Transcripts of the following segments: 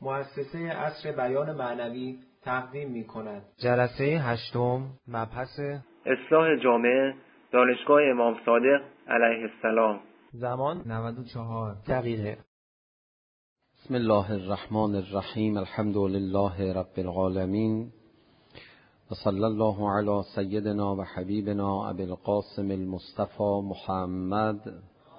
مؤسسه عصر بیان معنوی تقدیم می‌کند. جلسه 8 مبحث اصلاح جامعه، دانشگاه امام صادق علیه السلام. زمان 94 دقیقه. بسم الله الرحمن الرحیم. الحمد لله رب العالمین و صلی الله علی سیدنا و حبیبنا ابی القاسم المصطفى محمد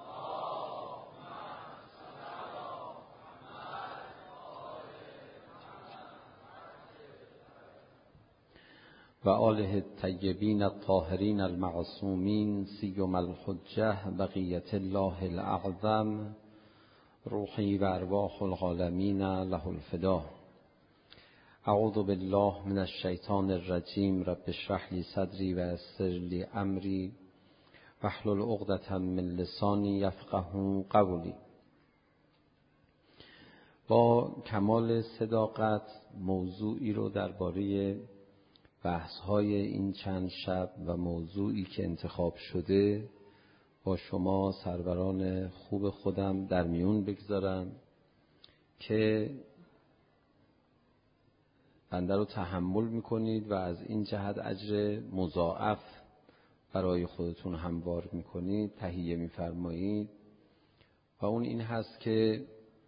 و آله الطیبین الطاهرین المعصومین سیما الحجة بقیة الله الاعظم روحی و ارواح العالمین له الفدا. اعوذ بالله من الشیطان الرجیم. رب اشرح لی صدری و یسر لی امری واحلل عقدة من لسانی یفقهوا قولی. با کمال صداقت موضوعی رو درباره بحث‌های این چند شب و موضوعی که انتخاب شده با شما سروران خوب خودم در میون بگذارم که بنده رو تحمل میکنید و از این جهت اجر مضاعف برای خودتون هموار میکنید، تهیه میفرمایید. و اون این هست که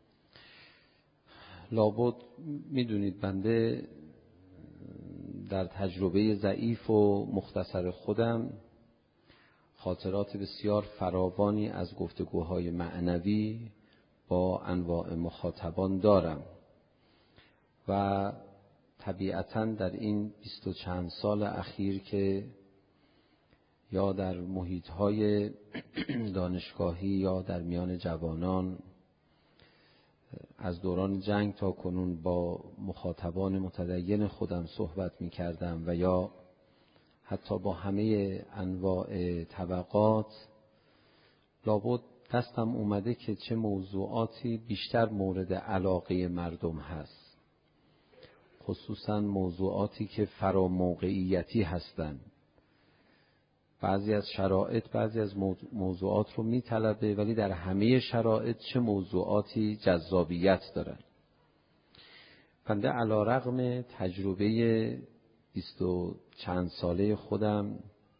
لابد میدونید بنده در تجربه ضعیف و مختصر خودم خاطرات بسیار فراوانی از گفتگوهای معنوی با انواع مخاطبان دارم و طبیعتاً در این 20 و چند سال اخیر که یا در محیط‌های دانشگاهی یا در میان جوانان از دوران جنگ تا کنون با مخاطبان متدین خودم صحبت می‌کردم و یا حتی با همه انواع طبقات، لابد دستم اومده که چه موضوعاتی بیشتر مورد علاقه مردم هست، خصوصا موضوعاتی که فراموقعیتی هستند. بعضی از شرایط بعضی از موضوعات رو میطلبه، ولی در همه شرایط چه موضوعاتی جذابیت دارن. بنده علی‌رغم تجربه 20 و چند ساله خودم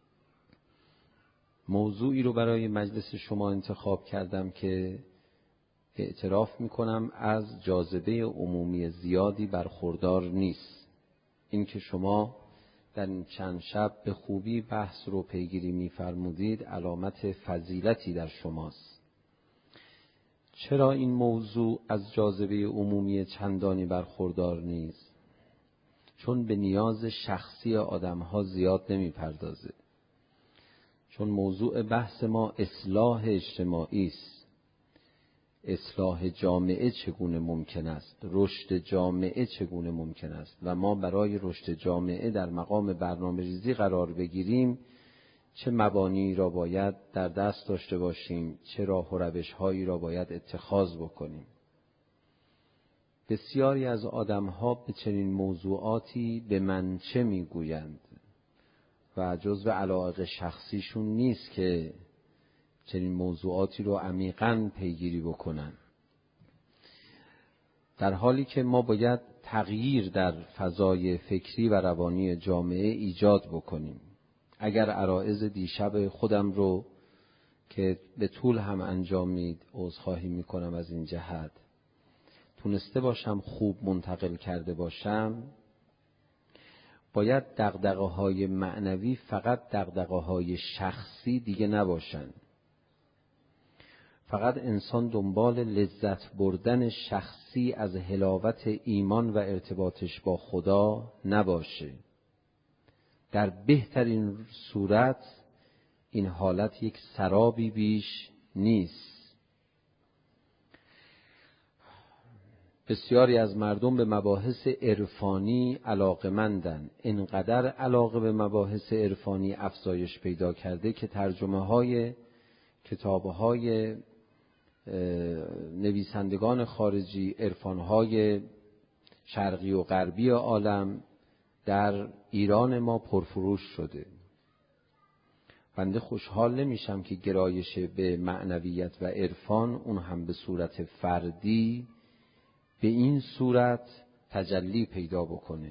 موضوعی رو برای مجلس شما انتخاب کردم که اعتراف میکنم از جاذبه عمومی زیادی برخوردار نیست. این که شما در این چند شب به خوبی بحث رو پیگیری میفرمودید علامت فضیلتی در شماست. چرا این موضوع از جاذبه عمومی چندانی برخوردار نیست؟ چون به نیاز شخصی آدم‌ها زیاد نمی‌پردازه. چون موضوع بحث ما اصلاح اجتماعی است. اصلاح جامعه چگونه ممکن است؟ رشد جامعه چگونه ممکن است؟ و ما برای رشد جامعه در مقام برنامه‌ریزی قرار بگیریم، چه مبانی را باید در دست داشته باشیم، چه راه و روش‌هایی را باید اتخاذ بکنیم. بسیاری از آدم‌ها به چنین موضوعاتی به من چه میگویند و جزو علایق شخصیشون نیست که چنین موضوعاتی رو عمیقاً پیگیری بکنن، در حالی که ما باید تغییر در فضای فکری و روانی جامعه ایجاد بکنیم. اگر عرایض دیشب خودم رو که به طول هم انجامید، عذرخواهی میکنم از این جهت، تونسته باشم خوب منتقل کرده باشم، باید دغدغه‌های معنوی فقط دغدغه‌های شخصی دیگه نباشن. فقط انسان دنبال لذت بردن شخصی از حلاوت ایمان و ارتباطش با خدا نباشه. در بهترین صورت این حالت یک سرابی بیش نیست. بسیاری از مردم به مباحث عرفانی علاقه‌مندند. اینقدر علاقه به مباحث عرفانی افزایش پیدا کرده که ترجمه‌های کتاب‌های نویسندگان خارجی، عرفان‌های شرقی و غربی عالم در ایران ما پرفروش شده. بنده خوشحال نمیشم که گرایش به معنویت و عرفان، اون هم به صورت فردی، به این صورت تجلی پیدا بکنه.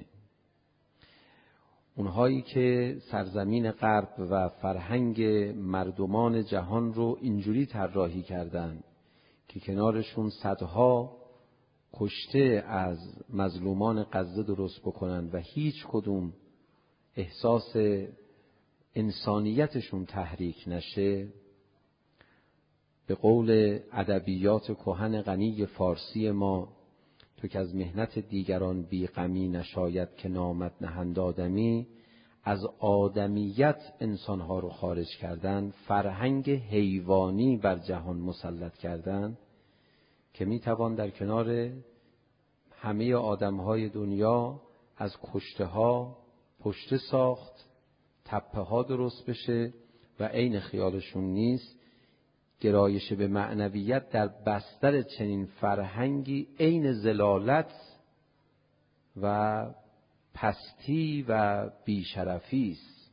اونهایی که سرزمین غرب و فرهنگ مردمان جهان رو اینجوری طراحی کردن که کنارشون صدها کشته از مظلومان غزه درست بکنن و هیچ کدوم احساس انسانیتشون تحریک نشه، به قول ادبیات کهن غنی فارسی ما، تو که از مهنت دیگران بی غمی نشاید که نامت نهند آدمی، از آدمیت انسانها رو خارج کردن، فرهنگ حیوانی بر جهان مسلط کردن که میتوان در کنار همه آدمهای دنیا از کشته ها پشته ساخت، تپه ها درست بشه و عین خیالشون نیست. گرایش به معنویت در بستر چنین فرهنگی عین ذلالت و پستی و بیشرفی است.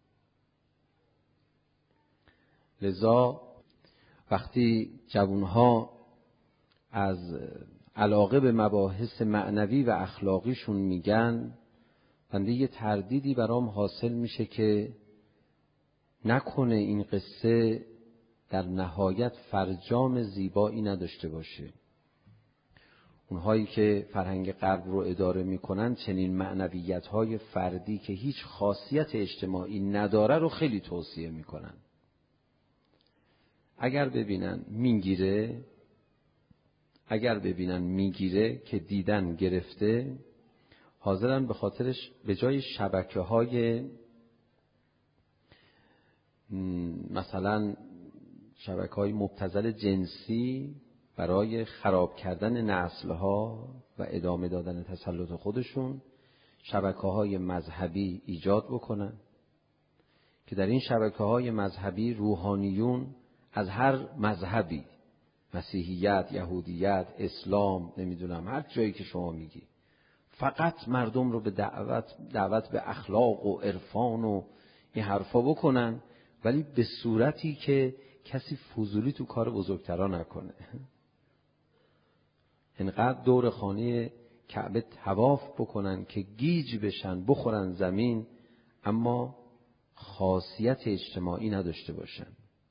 لذا وقتی جوانها از علاقه به مباحث معنوی و اخلاقیشون میگن، بنده یه تردیدی برام حاصل میشه که نکنه این قصه در نهایت فرجام زیبایی نداشته باشه. اونهایی که فرهنگ غرب رو اداره میکنن چنین معنویت‌های فردی که هیچ خاصیت اجتماعی نداره رو خیلی توصیه میکنن. اگر ببینن میگیره که دیدن گرفته، حاضرن به خاطرش به جای شبکه‌های مثلا شبکه‌های مبتذل جنسی برای خراب کردن نسل‌ها و ادامه دادن تسلط خودشون، شبکه‌های مذهبی ایجاد بکنن که در این شبکه‌های مذهبی روحانیون از هر مذهبی، مسیحیت، یهودیت، اسلام، نمیدونم هر جایی که شما میگی، فقط مردم رو به دعوت به اخلاق و عرفان و این حرفا بکنن، ولی به صورتی که کسی فضولی تو کار بزرگترا نکنه. اینقدر دور خانه کعبه طواف بکنن که گیج بشن، بخورن زمین، اما خاصیت اجتماعی نداشته باشن.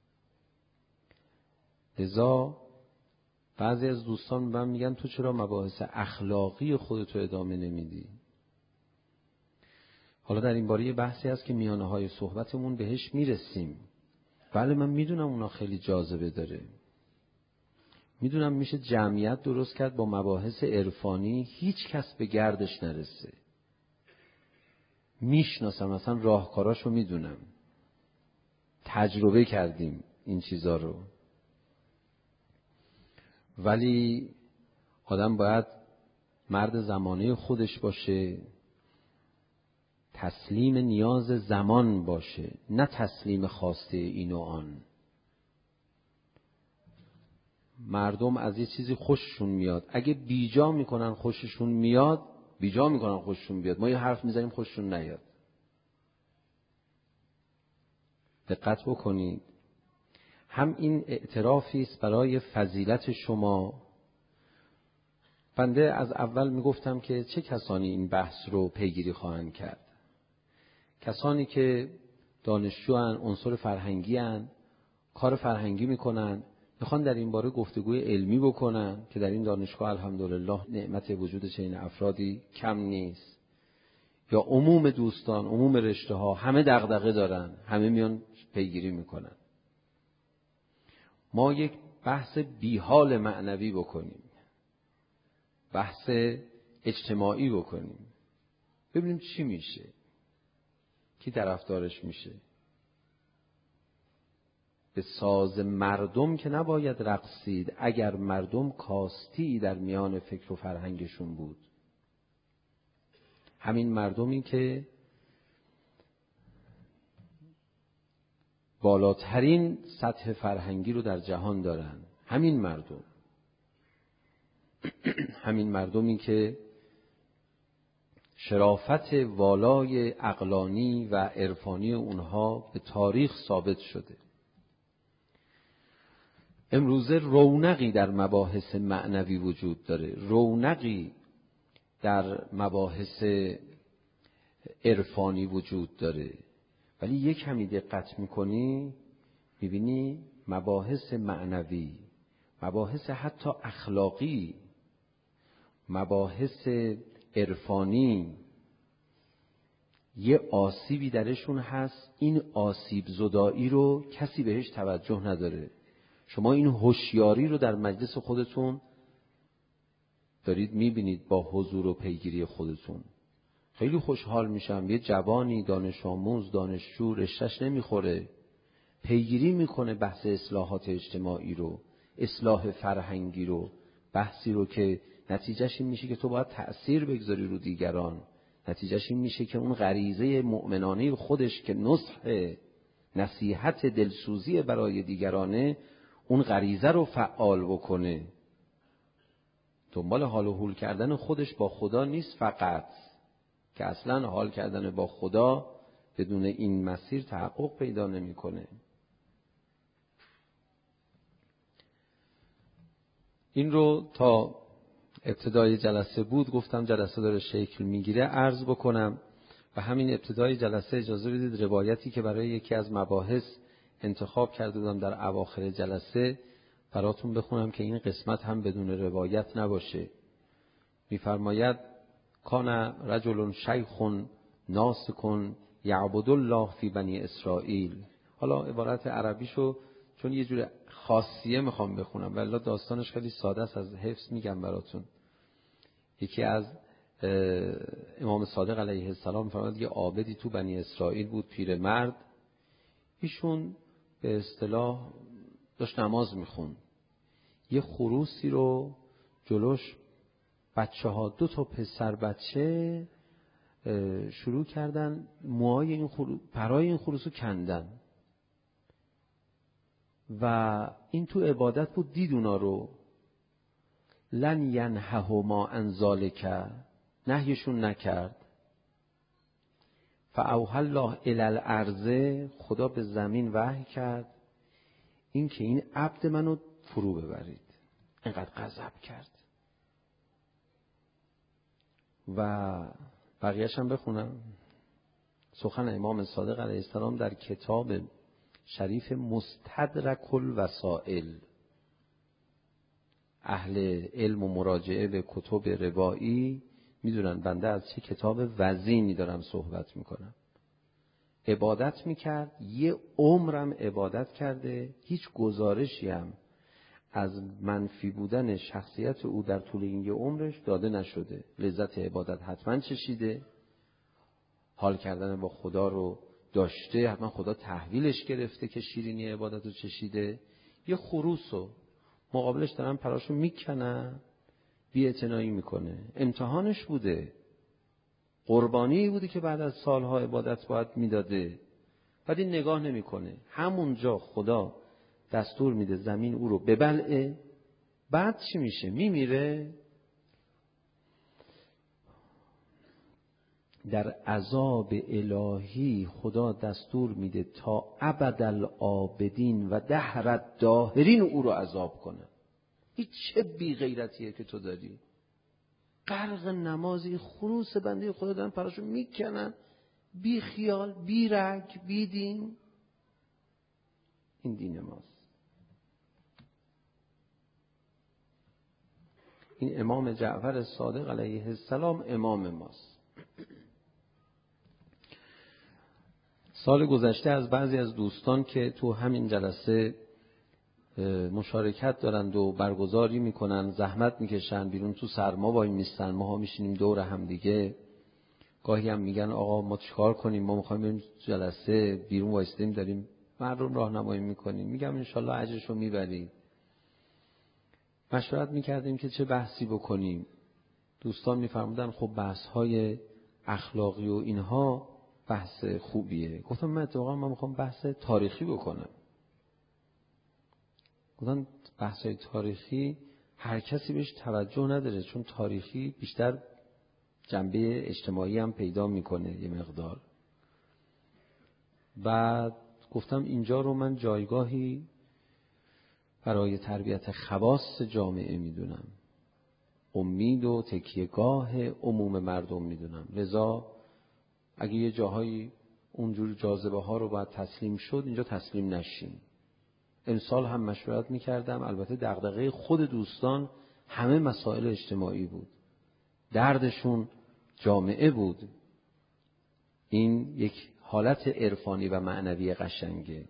لذا بعضی از دوستان من میگن تو چرا مباحث اخلاقی خودتو ادامه نمیدی؟ حالا در این باره بحثی هست که میانه های صحبتمون بهش میرسیم. بله من میدونم اونا خیلی جاذبه داره، میدونم میشه جمعیت درست کرد با مباحث عرفانی هیچ کس به گردش نرسه. میشناسم، مثلا راهکاراشو میدونم، تجربه کردیم این چیزا رو، ولی آدم باید مرد زمانه خودش باشه، تسلیم نیاز زمان باشه، نه تسلیم خواسته این و آن. مردم از یه چیزی خوششون میاد، اگه بیجا میکنن خوششون میاد، ما یه حرف میزنیم خوششون نیاد. دقت بکنید، هم این اعترافی است برای فضیلت شما. بنده از اول میگفتم که چه کسانی این بحث رو پیگیری خواهند کرد؟ کسانی که دانشجوان، عنصر فرهنگی هن، کار فرهنگی میکنن، میخوان در این باره گفتگوی علمی بکنن که در این دانشگاه الحمدلله نعمت وجود چنین افرادی کم نیست. یا عموم دوستان، عموم رشته ها همه دغدغه دارن، همه میان پیگیری میکنن. ما یک بحث بیحال معنوی بکنیم، بحث اجتماعی بکنیم، ببینیم چی میشه، کی طرفدارش میشه. به ساز مردم که نباید رقصید اگر مردم کاستی در میان فکر و فرهنگشون بود. همین مردمی که بالاترین سطح فرهنگی رو در جهان دارن، همین مردمی که شرافت والای عقلانی و عرفانی اونها به تاریخ ثابت شده. امروزه رونقی در مباحث معنوی وجود داره، رونقی در مباحث عرفانی وجود داره، ولی یک کمی دقت میکنی میبینی مباحث معنوی، مباحث حتی اخلاقی، مباحث عرفانی یه آسیبی درشون هست. این آسیب زدایی رو کسی بهش توجه نداره. شما این هوشیاری رو در مجلس خودتون دارید میبینید با حضور و پیگیری خودتون. خیلی خوشحال میشم یه جوانی دانش آموز دانشجو رشته‌اش نمیخوره، پیگیری میکنه بحث اصلاحات اجتماعی رو، اصلاح فرهنگی رو، بحثی رو که نتیجهش این میشه که تو باید تأثیر بگذاری رو دیگران، نتیجهش این میشه که اون غریزه مؤمنانه خودش که نصح نصیحت دلسوزی برای دیگرانه، اون غریزه رو فعال بکنه. دنبال حال و حول کردن خودش با خدا نیست فقط، که اصلا حال کردن با خدا بدون این مسیر تحقق پیدا نمیکنه. این رو تا ابتدای جلسه بود، گفتم جلسه داره شکل میگیره عرض بکنم. و همین ابتدای جلسه اجازه بدید روایتی که برای یکی از مباحث انتخاب کرده بودم در اواخر جلسه براتون بخونم که این قسمت هم بدون روایت نباشه. میفرماید کان رجل شیخ ناسک یعبد الله فی بنی اسرائیل. حالا عبارت عربیشو چون یه جور خاصیه میخوام بخونم ولی داستانش خیلی ساده است، از حفظ میگم براتون. یکی از امام صادق علیه السلام فرمود یه عابدی تو بنی اسرائیل بود، پیرمرد، ایشون به اصطلاح داشت نماز میخوند. یه خروسی رو جلوش بچه ها، 2 پسر بچه شروع کردن موهای این خروس، پرای این خروس رو کندن و این تو عبادت بود، دید اونا رو. لن ینههما عن ذلک، نهیشون نکرد. فاوحی الله الی الارض، خدا به زمین وحی کرد این که این عبد منو فرو ببرید. اینقدر غضب کرد. و بقیه‌اش هم بخونم. سخن امام صادق علیه السلام در کتاب شریف مستدرک الوسائل. اهل علم و مراجعه به کتب روایی میدونن بنده از چه کتاب وزینی دارم صحبت میکنم. عبادت میکرد، یه عمرم عبادت کرده، هیچ گزارشی هم از منفی بودن شخصیت او در طول این یه عمرش داده نشده. لذت عبادت حتما چشیده، حال کردن با خدا رو داشته، حتما خدا تحویلش گرفته که شیرینی عبادت رو چشیده. یه خروسو مقابلش دارن پراشو میکنن، بی‌اعتنایی میکنه. امتحانش بوده، قربانی بوده که بعد از سالها عبادت باید میداده، بعد این نگاه نمیکنه. همونجا خدا دستور میده زمین او رو ببلعه. بعد چی میشه؟ میمیره. در عذاب الهی خدا دستور میده تا ابدالآبدین و دهر الداهرین او رو عذاب کنه. این چه بی غیرتیه که تو داری؟ غرق نمازی، خروس بنده خدا دارن پراشو میکنن، بی خیال، بی رگ، بی دین. این دین ماست. این امام جعفر صادق علیه السلام امام ماست. سال گذشته از بعضی از دوستان که تو همین جلسه مشارکت دارند و برگزاری میکنن، زحمت میکشن، بیرون تو سرما وای میستن، ما ها میشینیم دور هم دیگه. گاهی هم میگن آقا ما چیکار کنیم، ما میخوایم بریم جلسه، بیرون وایستیم داریم مردم راهنمایی میکنیم. میگم انشالله اجرشو میبرید. مشورت میکردیم که چه بحثی بکنیم. دوستان میفرمودن خب بحث‌های اخلاقی و اینها بحث خوبیه. گفتم من اتفاقا من میخوام بحث تاریخی بکنم. گفتم بحث‌های تاریخی هر کسی بهش توجه نداره، چون تاریخی بیشتر جنبه اجتماعی هم پیدا میکنه یه مقدار. بعد گفتم اینجا رو من جایگاهی برای تربیت خواص جامعه میدونم، امید و تکیهگاه عموم مردم میدونم. لذا اگه یه جاهایی اونجور جاذبه ها رو باید تسلیم شد، اینجا تسلیم نشیم. امسال هم مشورت میکردم، البته دغدغه خود دوستان همه مسائل اجتماعی بود، دردشون جامعه بود. این یک حالت عرفانی و معنوی قشنگه.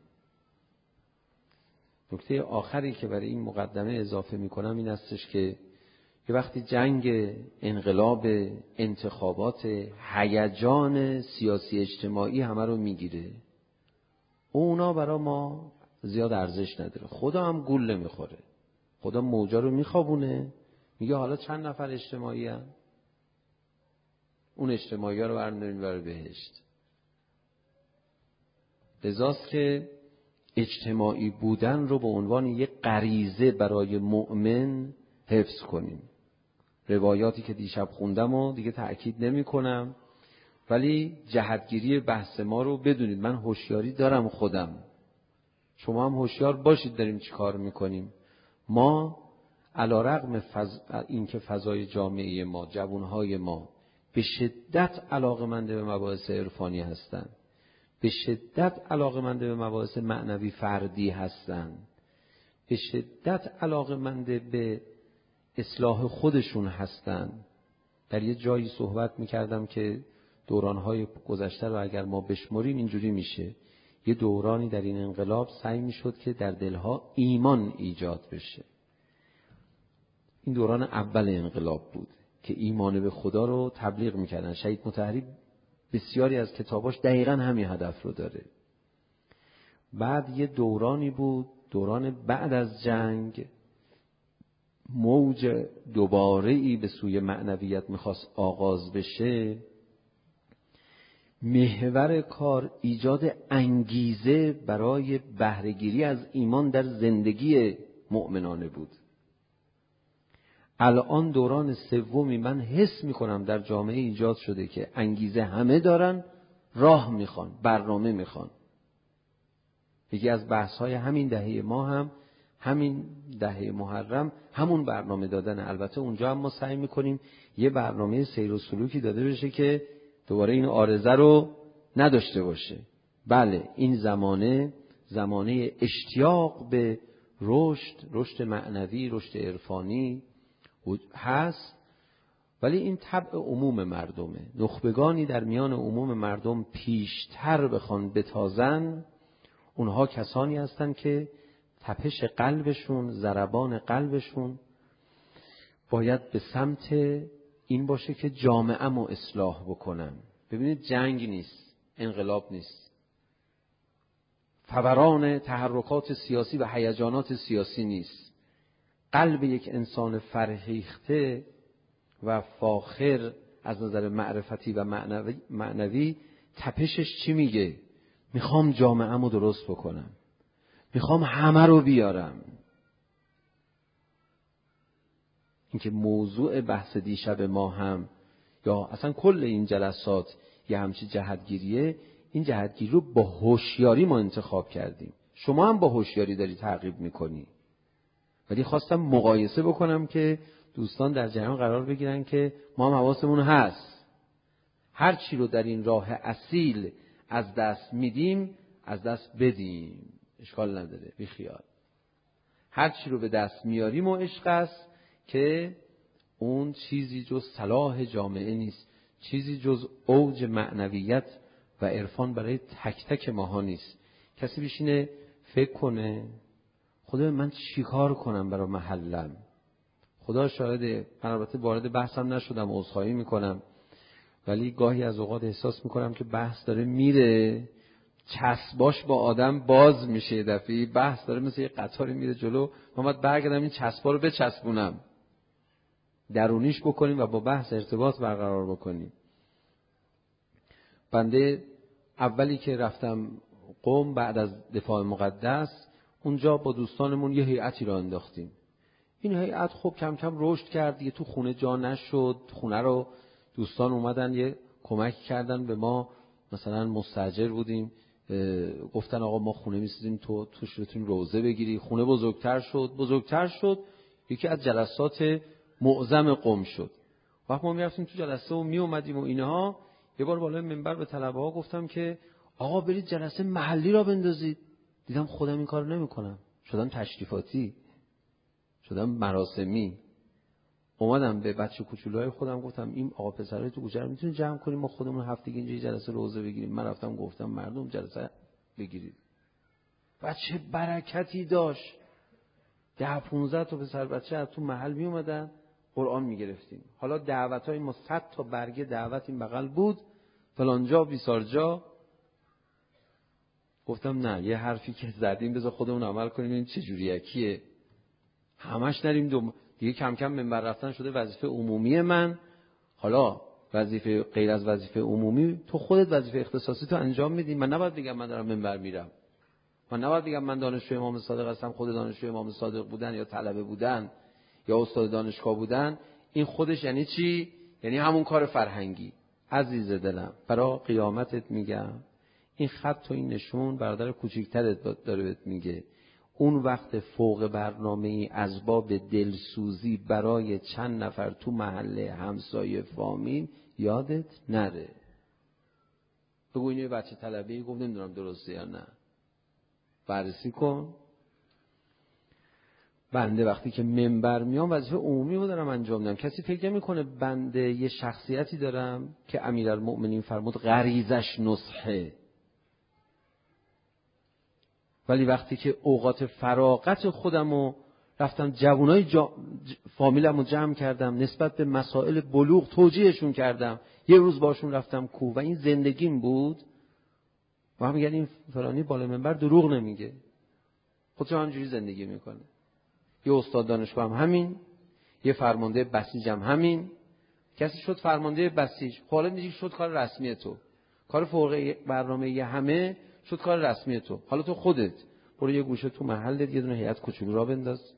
نکته آخری که برای این مقدمه اضافه میکنم این استش که یه وقتی جنگ، انقلاب، انتخابات، هیجان سیاسی اجتماعی همه رو میگیره، اونا برای ما زیاد ارزش نداره. خدا هم گول نمیخوره، خدا موجا رو میخوابونه، میگه حالا چند نفر اجتماعی هم؟ اون اجتماعی ها رو برمی‌داریم برای بهشت. لذاست که اجتماعی بودن رو به عنوان یک غریزه برای مؤمن حفظ کنیم. روایاتی که دیشب خوندم و دیگه تأکید نمی کنم، ولی جهتگیری بحث ما رو بدونید. من هوشیاری دارم خودم، شما هم هوشیار باشید داریم چی کار میکنیم. ما علیرغم اینکه فضای جامعه ما، جوانهای ما به شدت علاقه‌مند به مباحث عرفانی هستند، به شدت علاقه‌مند به مباحث معنوی فردی هستند، به شدت علاقه‌مند به اصلاح خودشون هستند. در یه جایی صحبت میکردم که دورانهای گذشته رو اگر ما بشمریم اینجوری میشه. یه دورانی در این انقلاب سعی میشد که در دلها ایمان ایجاد بشه. این دوران اول انقلاب بود که ایمان به خدا رو تبلیغ میکردن. شهید مطهری بسیاری از کتاباش دقیقاً همین هدف رو داره. بعد یه دورانی بود، دوران بعد از جنگ، موج دوباره‌ای به سوی معنویت میخواست آغاز بشه. محور کار ایجاد انگیزه برای بهره‌گیری از ایمان در زندگی مؤمنانه بود. الان دوران سومی من حس میکنم در جامعه ایجاد شده که انگیزه همه دارن، راه میخوان، برنامه میخوان. یکی از بحث‌های همین دهه ما هم همین دهه محرم همون برنامه دادن. البته اونجا هم ما سعی میکنیم یه برنامه سیر و سلوکی داده بشه که دوباره این عارضه رو نداشته باشه. بله، این زمانه اشتیاق به رشد معنوی، رشد عرفانی هست، ولی این طبع عموم مردمه. نخبگانی در میان عموم مردم پیشتر بخوان بتازن، اونها کسانی هستن که تپش قلبشون، ضربان قلبشون باید به سمت این باشه که جامعه‌مو اصلاح بکنن. ببینید جنگ نیست، انقلاب نیست، فوران تحرکات سیاسی و هیجانات سیاسی نیست. قلب یک انسان فرهیخته و فاخر از نظر معرفتی و معنوی تپشش چی میگه؟ میخوام جامعه‌مو درست بکنم، میخوام همه رو بیارم. اینکه موضوع بحث دیشب ما هم یا اصلا کل این جلسات یه همچی جهتگیریه. این جهتگیری رو با هوشیاری ما انتخاب کردیم. شما هم با هوشیاری داری تعقیب میکنی، ولی خواستم مقایسه بکنم که دوستان در جریان قرار بگیرن که ما هم حواسمون هست. هر چی رو در این راه اصیل از دست میدیم از دست بدیم، اشکال نداره، بی خیال. هر چی رو به دست میاریم و عشق است که اون چیزی جز صلاح جامعه نیست، چیزی جز اوج معنویت و عرفان برای تک تک ماها نیست. کسی بشینه فکر کنه خدا من چی کار کنم برای محلم؟ خدا شاهده، من البته وارد بحثم نشدم، عذرخواهی میکنم، ولی گاهی از اوقات احساس میکنم که بحث داره میره، چسباش با آدم باز میشه. دفعی بحث داره مثل یه قطاری میره جلو، من باید برگردم این چسبا رو بچسبونم، درونیش بکنیم و با بحث ارتباط برقرار بکنیم. بنده اولی که رفتم قم بعد از دفاع مقدس، اونجا با دوستانمون یه هیئتی را انداختیم. این هیئت خب کم کم رشد کرد دیگه، تو خونه جا نشد. خونه رو دوستان اومدن یه کمک کردن به ما، مثلا مستاجر بودیم، گفتن آقا ما خونه می‌سازیم تو توش بتونی روزه بگیری. خونه بزرگتر شد. یکی از جلسات معظم قم شد. وقتی ما می‌رفتیم تو جلسه و میومدیم و اینها، یه بار بالای منبر به طلبه‌ها گفتم که آقا برید جلسه محلی را بندازید. دیدم خودم این کارو نمی‌کنم. شدم تشریفاتی، شدم مراسمی. اومدم به بچه کوچولوهای خودم گفتم این آقا پسرای تو کوچه رو میتونید جمع کنیم ما خودمون هفتگی اینجا جلسه روزه بگیریم. من رفتم گفتم مردم جلسه بگیرید. بچه برکتی داشت. 10-15 تا پسر بچه از تو محل می اومدن قرآن میگرفتیم. حالا دعوتای ما 100 تا برگه دعوت این بغل بود، فلانجا بیسارجا. گفتم نه، یه حرفی که زدیم بذار خودمون عمل کنیم این چه جوریکیه. همش نریم دیگه کم کم منبر رفتن شده وظیفه عمومی من. حالا وظیفه غیر از وظیفه عمومی تو خودت وظیفه اختصاصی تو انجام میدی. من نباید بگم من دارم منبر میرم. من نباید بگم من دانشجوی امام صادق هستم. خود دانشجوی امام صادق بودن یا طلبه بودن یا استاد دانشگاه بودن این خودش یعنی چی؟ یعنی همون کار فرهنگی. عزیز دلم برای قیامتت میگم این خط و این نشون برادر کوچیک‌ترت داره بهت میگه اون وقت فوق برنامه‌ای از باب دلسوزی برای چند نفر تو محله همسایه فامیل یادت نره. بگو اینو بچه طلبه‌ای گفت نمیدونم درسته یا نه. بررسی کن. بنده وقتی که منبر میام وظیفه عمومی رو دارم انجام میدم. کسی فکر نمی‌کنه بنده یه شخصیتی دارم که امیرالمؤمنین فرمود غریزش نصحه. ولی وقتی که اوقات فراغت خودمو رفتم جوانای فامیلمو جمع کردم نسبت به مسائل بلوغ توجیهشون کردم، یه روز باشون رفتم کوه و این زندگیم بود و هم میگن این فلانی بالا منبر دروغ نمیگه، خودش همینجوری زندگی میکنه. یه استاد دانشگاه هم همین، یه فرمانده بسیج هم همین. کسی شد فرمانده بسیج، حالا دیگه شد کار رسمی تو، کار فوق برنامه همه شد کار رسمی تو. حالا تو خودت برو یه گوشه تو محلت یه دونه هیئت کوچولو را بنداز.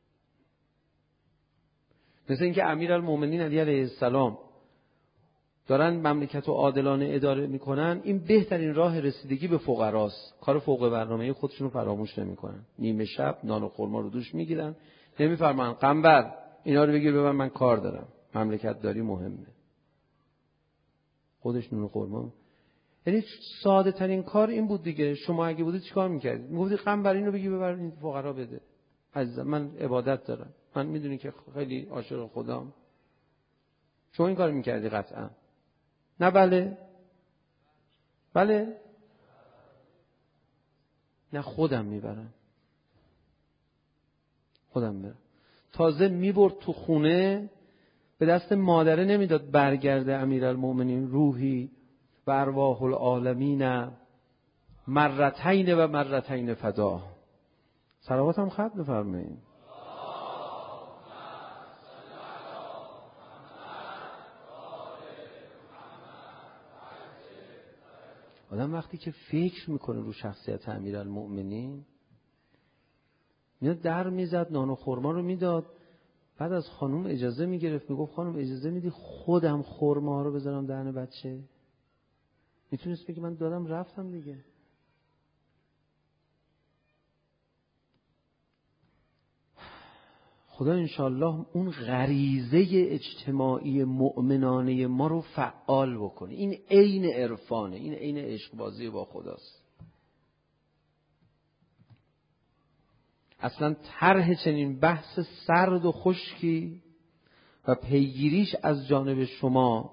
مثل اینکه امیرالمومنین علی علیه السلام دارن مملکت رو عادلانه اداره میکنن، این بهترین راه رسیدگی به فقراست. کار فوق برنامه خودشون رو فراموش نمیکنن. نیمه شب نان و خرما رو دوش میگیرن، نمیفرمان قنبر اینا رو بگیر ببر من کار دارم، مملکت داری مهمه. خودش نان و خرما. یعنی ساده ترین کار این بود دیگه. شما اگه بودید چیکار میکردید؟ میگفتید قنبر اینو بگی ببر این فقرا بده. عزیزم من عبادت دارم، من میدونی که خیلی عاشق خدام. شما این کار میکردی قطعا. نه بله نه خودم میبرم، خودم میبرم. تازه میبرد تو خونه به دست مادره نمیداد برگرده امیرالمومنین روحی و ارواح العالمین مرتین و مرتین فدا. صلوات هم ختم بفرمایید. آدم وقتی که فکر میکنه رو شخصیت امیرالمؤمنین میاد در میزد نان و خرما رو میداد، بعد از خانم اجازه میگرفت میگفت خانم اجازه میدی خودم خرما رو بذارم دهن بچه؟ میتونست بگی من دادم رفتم دیگه. خدا انشالله اون غریزه اجتماعی مؤمنانه ما رو فعال بکنه. این عین عرفانه، این عین عشق بازی با خداست. اصلا طرح چنین بحث سرد و خشکی و پیگیریش از جانب شما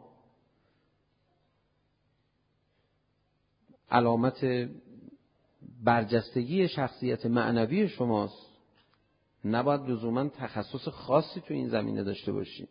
علامت برجستگی شخصیت معنوی شماست. نباید لزوما تخصص خاصی تو این زمینه داشته باشی.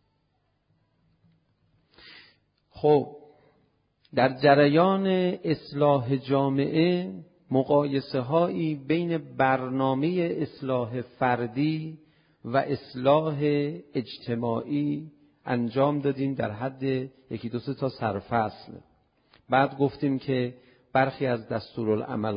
خب در جریان اصلاح جامعه مقایسه هایی بین برنامه اصلاح فردی و اصلاح اجتماعی انجام دادیم در حد 1-2 تا سرفصل. بعد گفتیم که برخی از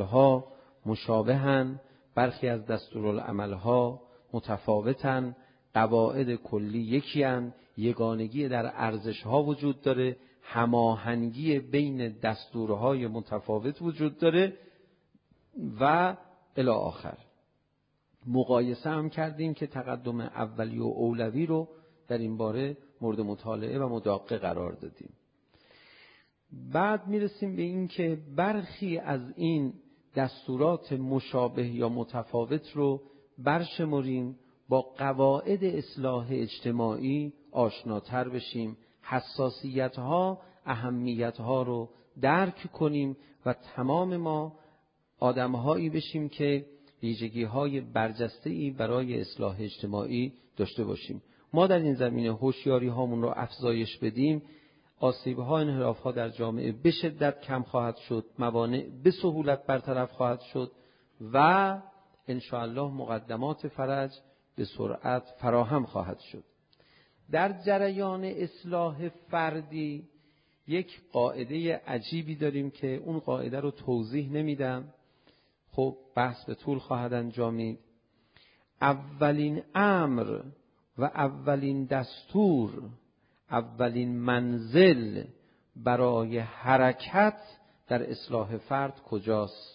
دستورالعمل‌ها مشابهن، برخی از دستورالعمل‌ها متفاوتن، قواعد کلی یکی هستند، یگانگی در ارزش ها وجود داره، هماهنگی بین دستورهای متفاوت وجود داره و الی آخر. مقایسه هم کردیم که تقدم اولی و اولوی رو در این باره مورد مطالعه و مداقه قرار دادیم. بعد میرسیم به این که برخی از این دستورات مشابه یا متفاوت رو برشمریم، با قواعد اصلاح اجتماعی آشناتر بشیم، حساسیت‌ها، اهمیت‌ها رو درک کنیم و تمام ما آدم‌هایی بشیم که ویژگی‌های برجسته‌ای برای اصلاح اجتماعی داشته باشیم. ما در این زمینه هوشیاری‌هامون رو افزایش بدیم، آسیب‌ها، انحراف‌ها در جامعه به شدت کم خواهد شد، موانع به سهولت برطرف خواهد شد و ان شاء الله مقدمات فرج به سرعت فراهم خواهد شد. در جریان اصلاح فردی یک قاعده عجیبی داریم که اون قاعده رو توضیح نمیدم، خب بحث به طول خواهد انجامید. اولین امر و اولین دستور، اولین منزل برای حرکت در اصلاح فرد کجاست؟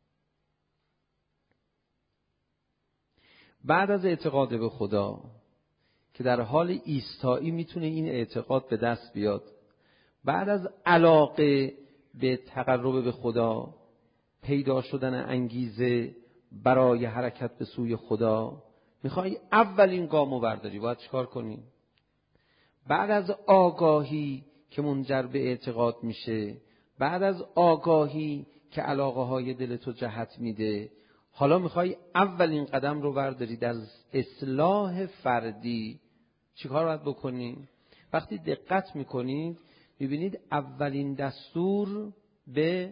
بعد از اعتقاد به خدا که در حال ایستایی میتونه این اعتقاد به دست بیاد، بعد از علاقه به تقرب به خدا، پیدا شدن انگیزه برای حرکت به سوی خدا، میخوای اولین گامو برداری، باید چیکار کنی؟ بعد از آگاهی که منجر به اعتقاد میشه، بعد از آگاهی که علاقه های دلتو جهت میده، حالا میخوای اولین قدم رو برداری در اصلاح فردی، چیکار باید بکنی؟ وقتی دقت میکنید میبینید اولین دستور به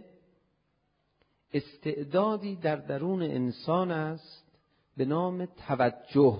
استعدادی در درون انسان است به نام توجه،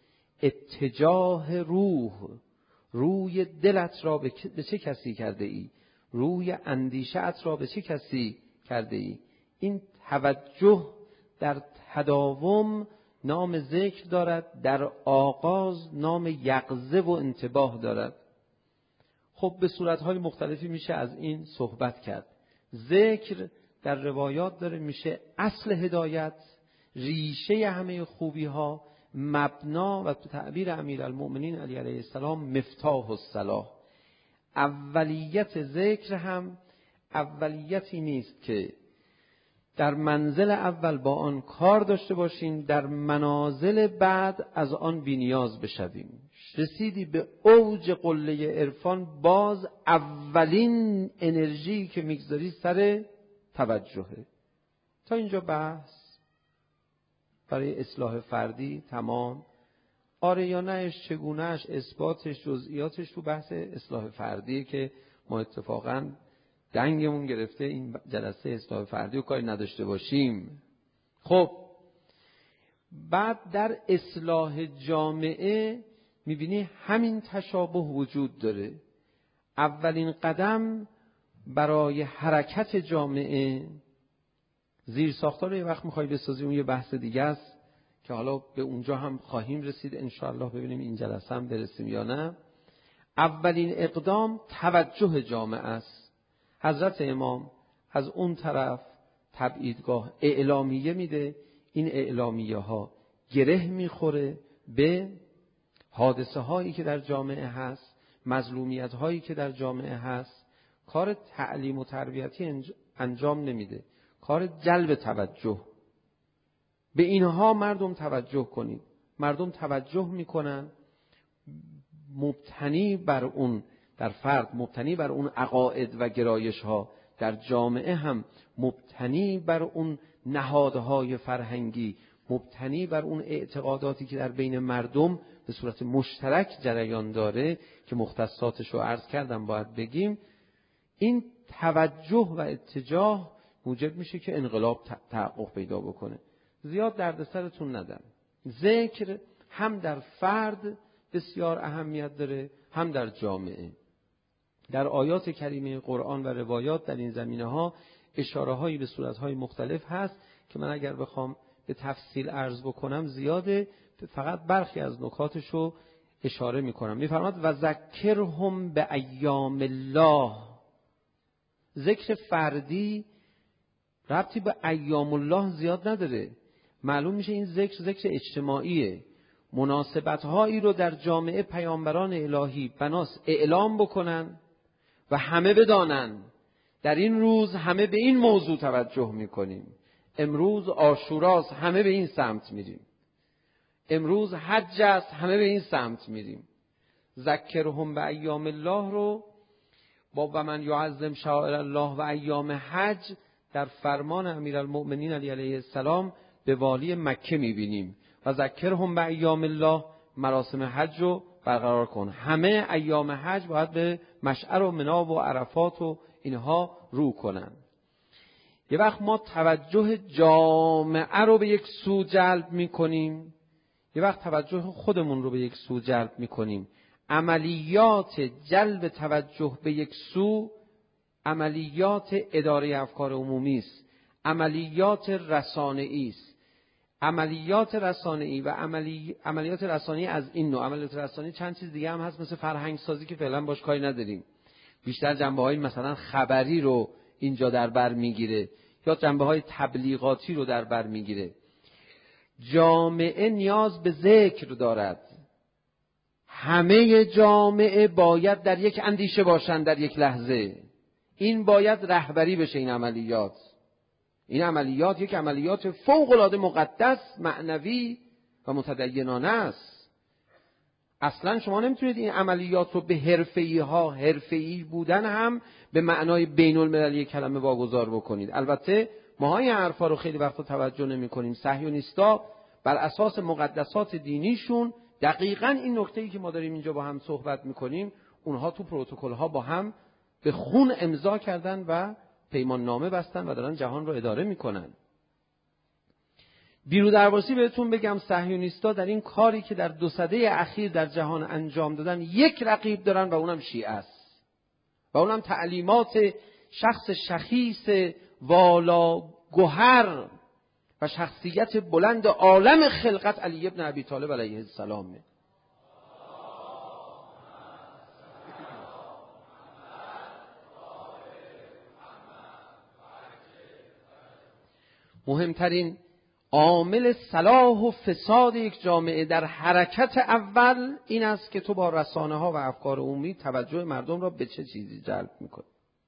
اتجاه روح. روی دلت را به چه کسی کرده ای؟ روی اندیشه‌ات را به چه کسی کرده ای؟ این توجه در تداوم نام ذکر دارد، در آغاز نام یقظه و انتباه دارد. خب به صورتهای مختلفی میشه از این صحبت کرد. ذکر در روایات داره میشه اصل هدایت، ریشه همه خوبی ها، مبنا و تعبیر امیرالمؤمنین علی علیه السلام مفتاح الصلاح. اولیت ذکر هم اولیتی نیست که در منزل اول با آن کار داشته باشیم، در منازل بعد از آن بی‌نیاز بشویم. رسیدی به اوج قله عرفان، باز اولین انرژی که میگذاری سر توجهه. تا اینجا بحث برای اصلاح فردی تمام. آره یا نهش، چگونهش، اثباتش، جزئیاتش تو بحث اصلاح فردیه که ما اتفاقاً دنگمون گرفته این جلسه اصلاح فردی و کاری نداشته باشیم. خب بعد در اصلاح جامعه میبینی همین تشابه وجود داره. اولین قدم برای حرکت جامعه، زیر ساختار رو یه وقت میخوای بسازی، اون یه بحث دیگه است که حالا به اونجا هم خواهیم رسید انشاءالله، ببینیم این جلسه هم برسیم یا نه. اولین اقدام توجه جامعه است. حضرت امام از اون طرف تبعیدگاه اعلامیه میده، این اعلامیه ها گره میخوره به حادثه هایی که در جامعه هست، مظلومیت هایی که در جامعه هست. کار تعلیم و تربیتی انجام نمیده، کار جلب توجه. به اینها مردم توجه کنید. مردم توجه میکنن، مبتنی بر اون در فرد، مبتنی بر اون عقاید و گرایش ها، در جامعه هم مبتنی بر اون نهادهای فرهنگی، مبتنی بر اون اعتقاداتی که در بین مردم به صورت مشترک جریان داره که مختصاتش رو عرض کردم باید بگیم. این توجه و اتجاه موجب میشه که انقلاب تحقق پیدا بکنه. زیاد دردسرتون ندم. ذکر هم در فرد بسیار اهمیت داره، هم در جامعه. در آیات کریمه قرآن و روایات در این زمینه ها اشاره هایی به صورت های مختلف هست که من اگر بخوام به تفصیل عرض بکنم زیاده. فقط برخی از نکاتشو اشاره میکنم. میفرماد و ذکرهم به ایام الله. ذکر فردی ربطی به ایام الله زیاد نداره. معلوم میشه این ذکر اجتماعیه. مناسبت‌هایی رو در جامعه پیامبران الهی بناس اعلام بکنن و همه بدانن در این روز همه به این موضوع توجه میکنیم. امروز عاشوراست، همه به این سمت میریم. امروز حج است، همه به این سمت میریم. ذکرهم به ایام الله رو با و من یعظم شعائر الله و ایام حج در فرمان امیرالمؤمنین علی علیه السلام به والی مکه میبینیم. و ذکرهم به ایام الله، مراسم حج رو برقرار کن. همه ایام حج باید به مشعر و منا و عرفات و اینها رو کنن. یه وقت ما توجه جامعه رو به یک سو جلب میکنیم، یه وقت توجه خودمون رو به یک سو جلب میکنیم. عملیات جلب توجه به یک سو عملیات اداره افکار عمومی است، عملیات رسانه‌ای است. عملیات رسانه‌ای و عملیات رسانه‌ای از این نوع. عملیات رسانه‌ای چند چیز دیگه هم هست، مثل فرهنگ سازی که فعلا باش کاری نداریم. بیشتر جنبه‌های مثلا خبری رو اینجا در بر میگیره یا جنبه‌های تبلیغاتی رو در بر میگیره. جامعه نیاز به ذکر دارد. همه جامعه باید در یک اندیشه باشند در یک لحظه. این باید رهبری بشه. این عملیات یک عملیات فوق‌العاده مقدس، معنوی و متدینانه است. اصلا شما نمیتونید این عملیات رو به حرفه‌ای بودن هم به معنای بین المللی کلمه واگذار بکنید. البته ما این حرفا رو خیلی وقتا توجه نمی‌کنیم. صهیونیستا بر اساس مقدسات دینیشون دقیقاً این نکته‌ای که ما داریم اینجا با هم صحبت می‌کنیم، اونها تو پروتکل‌ها با هم به خون امضا کردن و پیمان نامه بستن و دارن جهان رو اداره میکنن. بیرودرواسی بهتون بگم، صهیونیستا در این کاری که در 2 سده اخیر در جهان انجام دادن یک رقیب دارن و اونم شیعه است و اونم تعلیمات شخص شخیص والا گوهر و شخصیت بلند عالم خلقت علی ابن ابی طالب علیه السلام. مهمترین عامل صلاح و فساد یک جامعه در حرکت اول این است که تو با رسانه ها و افکار عمومی توجه مردم را به چه چیزی جلب میکنی.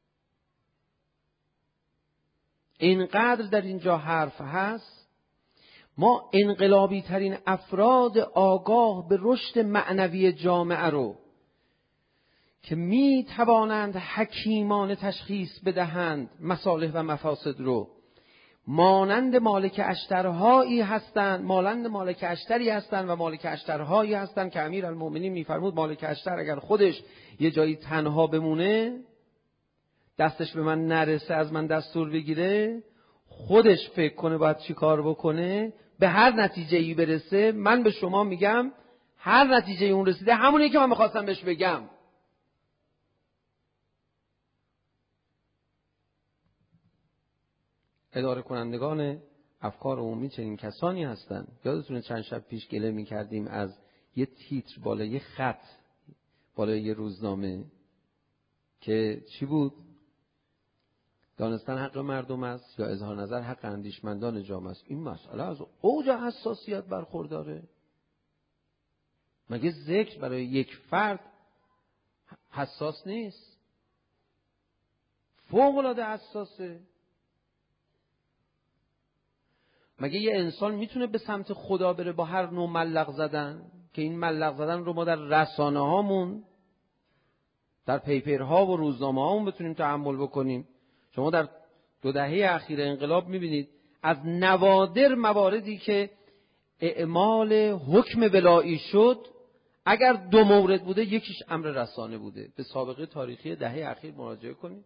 اینقدر در اینجا حرف هست، ما انقلابی ترین افراد آگاه به رشد معنوی جامعه رو که می توانند حکیمانه تشخیص بدهند مصالح و مفاسد رو، مانند مالک اشترهایی هستند، مانند مالک اشتری هستند و مالک اشترهایی هستند که امیرالمؤمنین میفرمود مالک اشتر اگر خودش یه جایی تنها بمونه، دستش به من نرسه، از من دستور بگیره، خودش فکر کنه باید چی کار بکنه، به هر نتیجه‌ای برسه، من به شما میگم هر نتیجه اون رسیده همونی که من میخواستم بهش بگم. اداره کنندگان افکار عمومی چنین کسانی هستند. یادتونه چند شب پیش گله می‌کردیم از یه تیتر بالای یه خط بالای یه روزنامه که چی بود؟ دانستن حق مردم است یا اظهار نظر حق اندیشمندان جامعه است. این مسئله از اوج حساسیت برخورداره. مگه ذکر برای یک فرد حساس نیست؟ فوق‌العاده حساسه. مگه یه انسان میتونه به سمت خدا بره با هر نوع ملق زدن؟ که این ملق زدن رو ما در رسانه هامون، در پیپرها و روزنامه هامون بتونیم تحمل بکنیم. شما در 2 دهه اخیر انقلاب میبینید از نوادر مواردی که اعمال حکم ولایی شد، اگر 2 مورد بوده یکیش امر رسانه بوده. به سابقه تاریخی دهه اخیر مراجعه کنید.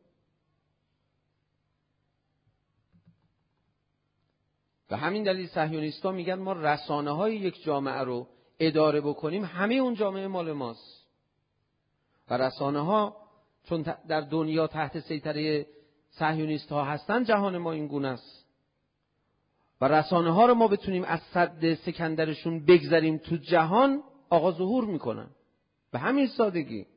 و همین دلیل صهیونیست‌ها میگن ما رسانه‌های یک جامعه رو اداره بکنیم، همه اون جامعه مال ماست. و رسانه‌ها چون در دنیا تحت سیطره صهیونیست‌ها هستن، جهان ما این گونه است. و رسانه ها رو ما بتونیم از سد سکندرشون بگذاریم تو جهان، آقا ظهور میکنن. به همین سادگی.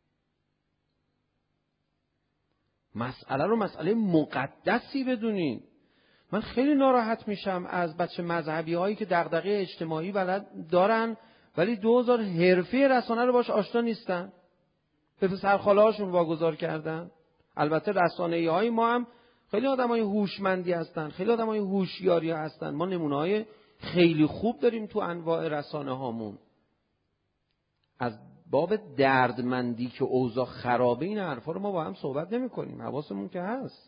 مسئله رو مسئله مقدسی بدونین. من خیلی ناراحت میشم از بچه مذهبی هایی که دغدغه اجتماعی بلد دارن ولی 2000 حرفه رسانه رو باش آشنا نیستن. به پسرخاله هاشون واگذار کردن. البته رسانه‌ای های ما هم خیلی آدمای هوشمندی هستن، خیلی آدمای هوشیاری هستن. ما نمونه‌های خیلی خوب داریم تو انواع رسانه هامون. از باب دردمندی که اوضاع خرابه این حرفا رو ما با هم صحبت نمی‌کنیم، حواسمون که هست.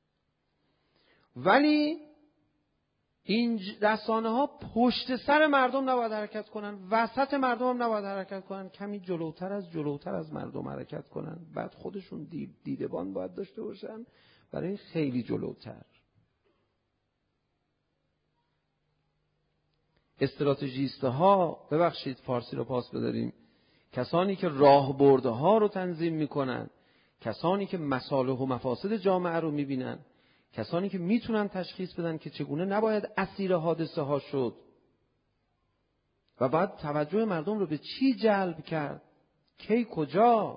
ولی این رسانه ها پشت سر مردم نباید حرکت کنن، وسط مردم هم نباید حرکت کنن، کمی جلوتر از مردم حرکت کنن. بعد خودشون دیدبان باید داشته باشن برای خیلی جلوتر. استراتژیست ها، ببخشید فارسی رو پاس بداریم، کسانی که راهبردها رو تنظیم میکنن، کسانی که مصالح و مفاسد جامعه رو میبینن، کسانی که میتونن تشخیص بدن که چگونه نباید اسیر حادثه ها شد و بعد توجه مردم رو به چی جلب کرد، کی، کجا.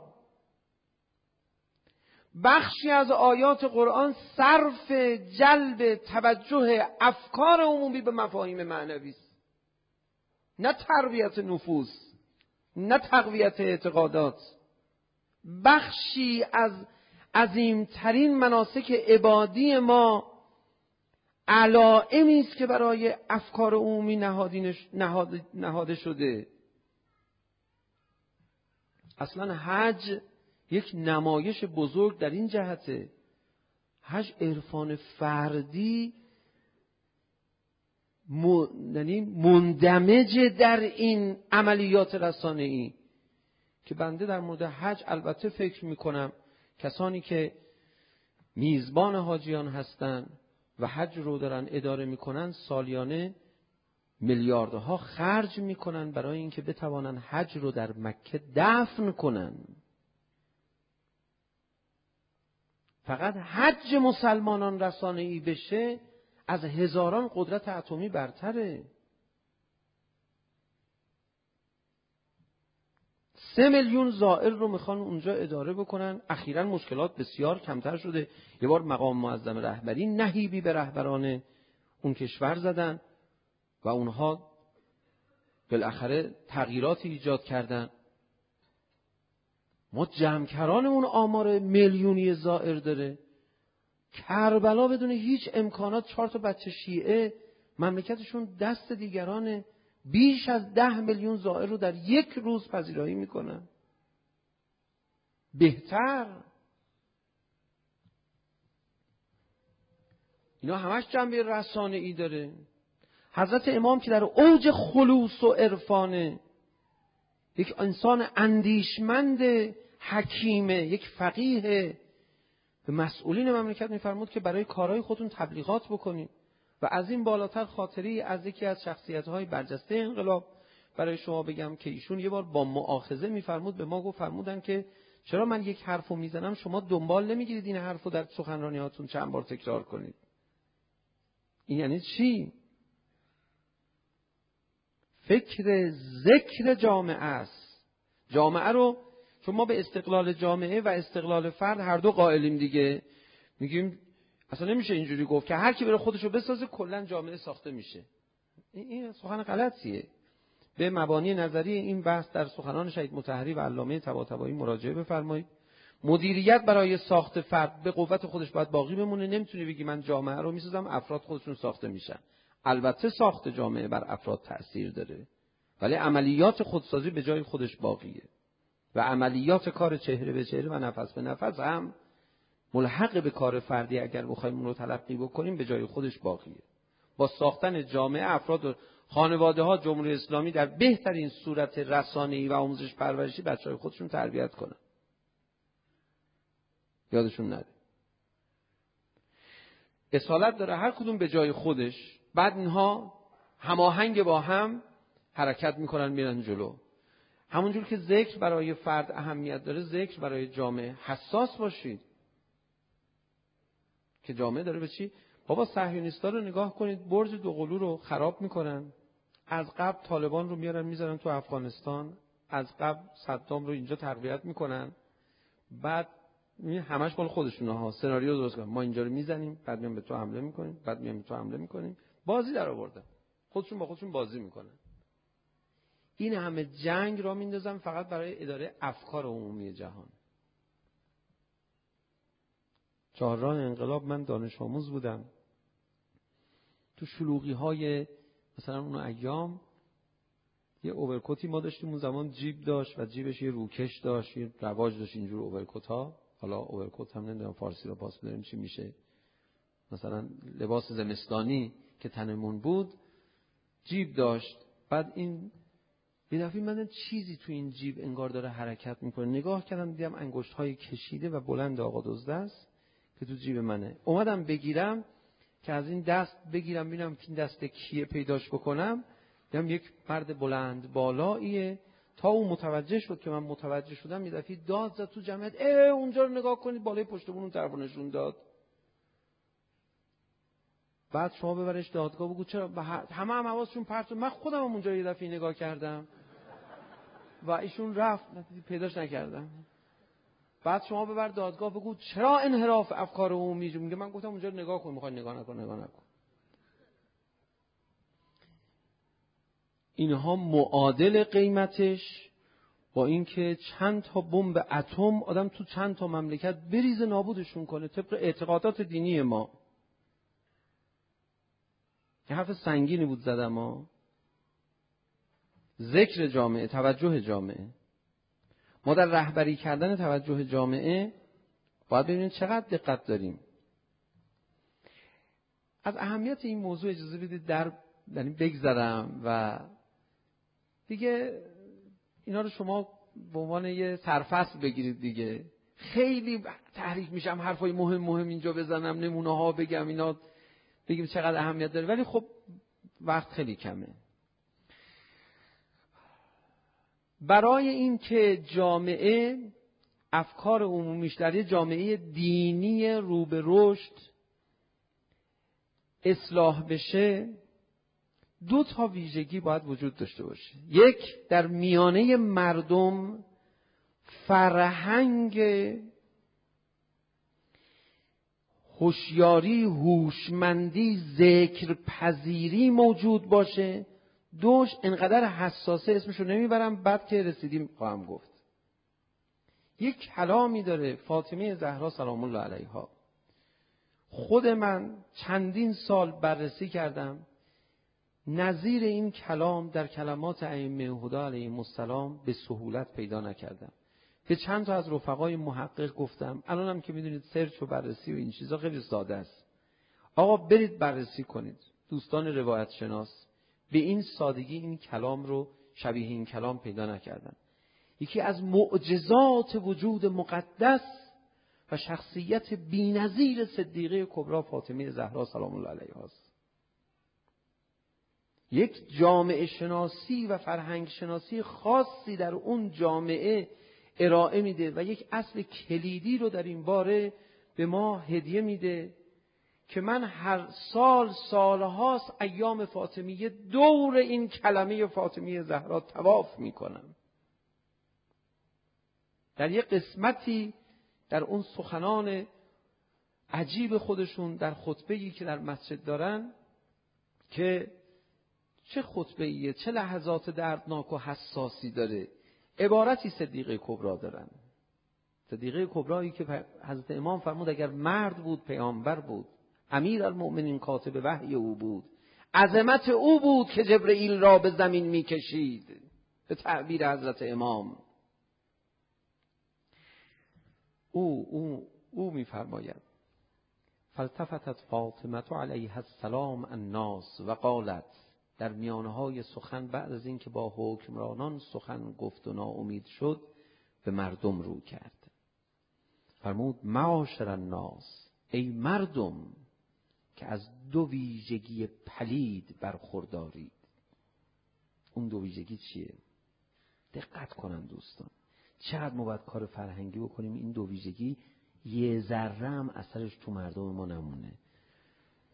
بخشی از آیات قرآن صرف جلب توجه افکار عمومی به مفاهیم معنوی است، نه تربیت نفوس، نه تقویت اعتقادات. بخشی از عظیمترین مناسک عبادی ما علائمی است که برای افکار عمومی نهاده شده. اصلا حج یک نمایش بزرگ در این جهته. حج عرفان فردی یعنی مندمج در این عملیات رسانه‌ای که بنده در مورد حج البته فکر میکنم کسانی که میزبان حاجیان هستند و حج رو دارن اداره میکنن سالیانه میلیاردها خرج میکنن برای اینکه بتوانن حج رو در مکه دفن کنن. فقط حج مسلمانان رسانه‌ای بشه از هزاران قدرت اتمی برتره. 3 میلیون زائر رو میخوان اونجا اداره بکنن. اخیراً مشکلات بسیار کمتر شده. یه بار مقام معظم رهبری نهیبی به رهبران اون کشور زدن و اونها بالاخره تغییراتی ایجاد کردن. ما جمع‌کرانمون آمار میلیونی زائر داره. کربلا بدون هیچ امکانات 4 تا بچه شیعه مملکتشون دست دیگرانه، بیش از 10 میلیون زائر رو در یک روز پذیرایی میکنن. بهتر اینا همش جنبه رسانه‌ای داره. حضرت امام که در اوج خلوص و عرفانه، یک انسان اندیشمند حکیمه، یک فقیه، به مسئولین مملکت میفرمود که برای کارهای خودتون تبلیغات بکنید. و از این بالاتر خاطری از یکی از شخصیت‌های برجسته انقلاب برای شما بگم که ایشون یه بار با مؤاخذه میفرمود به ما فرمودن که چرا من یک حرفو میزنم شما دنبال نمیگیرید این حرفو در سخنرانیاتون چند بار تکرار کنید. این یعنی چی؟ فکر ذکر جامعه است. جامعه رو چون ما به استقلال جامعه و استقلال فرد هر دو قائلیم دیگه، میگیم اصلا نمیشه اینجوری گفت که هر کی بره خودشو بسازه کلا جامعه ساخته میشه. این سخن غلطیه. به مبانی نظری این بحث در سخنان شهید مطهری و علامه طباطبایی مراجعه بفرمایید. مدیریت برای ساخت فرد به قوت خودش باید باقی بمونه. نمیتونی بگی من جامعه رو میسازم افراد خودشون ساخته میشن. البته ساخت جامعه بر افراد تأثیر داره ولی عملیات خودسازی به جای خودش باقیه و عملیات کار چهره به چهره و نفس به نفس هم ملحق به کار فردی اگر بخوایم اون رو تلقی بکنیم به جای خودش باقیه. با ساختن جامعه افراد و خانواده ها جمهوری اسلامی در بهترین صورت رسانه‌ای و آموزش پرورشی بچه‌های خودشون تربیت کنن. یادشون نره. اصالت داره هر کدوم به جای خودش، بعد اینها هماهنگ با هم حرکت میکنن میرن جلو. همونجور که ذکر برای فرد اهمیت داره ذکر برای جامعه. حساس باشید که جامعه داره به چی؟ بابا صهیونیست‌ها رو نگاه کنید، برج دوقلو رو خراب میکنن، از قبل طالبان رو میارن میذارن تو افغانستان، از قبل صدام رو اینجا تقویت میکنن، بعد همش مال خودشونه ها، سناریو درست کردن، ما اینجا رو میزنیم، بعد میام به تو حمله میکنیم، بعد میام به تو حمله میکنیم، بازی در آوردن، خودشون با خودشون بازی میکنن. این همه جنگ را میندازن فقط برای اداره افکار عمومی جهان. چهارراه انقلاب من دانش آموز بودم، تو شلوغی های مثلا اون ایام یه اوورکوتی ما داشتیم، اون زمان جیب داشت و جیبش یه روکش داشت، یه رواج داشت اینجور اوورکوت ها. حالا اوورکوت هم نمیدونم فارسی رو پاس بداریم چی میشه، مثلا لباس زمستانی که تنمون بود جیب داشت. بعد این یه دفعه من چیزی تو این جیب انگار داره حرکت میکنه، نگاه کردم دیدم انگشت های کشیده و بلند آقا دزد است که تو جیب منه. اومدم بگیرم که از این دست بگیرم ببینم که این دست کیه پیداش بکنم، دیدم یک مرد بلند بالاییه. تا اون متوجه شد که من متوجه شدم یه دفعه داد زد تو جمعیت، اونجا رو نگاه کنید، بالای پشتمون اون طرفو نشون داد. بعد شما ببرش دادگاه بگو چرا همه حواسشون پرت شد، من خودم هم اونجا یه دفعه نگاه کردم و ایشون رفت پیداش نکردم. بعد شما ببر دادگاه بگو چرا انحراف افکار عمومی، میگه من گفتم اونجا رو نگاه کن، میخوای نگاه نکن. اینها معادل قیمتش با اینکه چند تا بمب اتم آدم تو چند تا مملکت بریزه نابودشون کنه طبق اعتقادات دینی ما. یه حرف سنگینی بود زدم ما. ذکر جامعه، توجه جامعه. ما در رهبری کردن توجه جامعه باید ببینیم چقدر دقت داریم. از اهمیت این موضوع اجازه بدید یعنی بگذرم و دیگه اینا رو شما به عنوان یه سرفصل بگیرید دیگه. خیلی تحریک میشم حرفای مهم اینجا بزنم، نمونه ها بگم، اینا بگیم چقدر اهمیت داره، ولی خب وقت خیلی کمه. برای این که جامعه افکار عمومیش در یه جامعه دینی رو به رشد اصلاح بشه، دو تا ویژگی باید وجود داشته باشه. یک، در میانه مردم فرهنگ هوشیاری، هوشمندی، ذکر پذیری موجود باشه. دوش انقدر حساسه اسمشو نمیبرم، بعد که رسیدیم خواهم گفت. یک کلامی داره فاطمه زهرا سلام الله علیها، خود من چندین سال بررسی کردم، نظیر این کلام در کلمات ائمه هدی علیهم السلام به سهولت پیدا نکردم. به چند تا از رفقای محقق گفتم، الانم که میدونید سرچ و بررسی و این چیزا خیلی ساده است، آقا برید بررسی کنید. دوستان روایت شناس به این سادگی این کلام رو شبیه این کلام پیدا نکردن. یکی از معجزات وجود مقدس و شخصیت بی‌نظیر صدیقه کبری فاطمه زهرا سلام الله علیها است. یک جامعه شناسی و فرهنگ شناسی خاصی در اون جامعه ارائه میده و یک اصل کلیدی رو در این باره به ما هدیه میده که من هر سالهاست ایام فاطمیه دور این کلمه فاطمه زهرا طواف میکنم. در یک قسمتی در اون سخنان عجیب خودشون در خطبه‌ای که در مسجد دارن، که چه خطبه‌ایه، چه لحظات دردناک و حساسی داره، عبارتی صدیقه کبری دارن. صدیقه کبری که حضرت امام فرمود اگر مرد بود پیامبر بود، امیرالمؤمنین کاتب وحی او بود، عظمت او بود که جبرئیل را به زمین میکشید، به تعبیر حضرت امام. او میفرماید فالتفتت فاطمه علیها السلام الناس و قالت، در میانهای سخن بعد از این که با حکمرانان سخن گفت و ناامید شد به مردم رو کرد، فرمود معاشر الناس، ای مردم که از دو ویژگی پلید برخوردارید. اون دو ویژگی چیه؟ دقت کنن دوستان، چقدر ما باید کار فرهنگی بکنیم این دو ویژگی یه ذره هم اثرش تو مردم ما نمونه.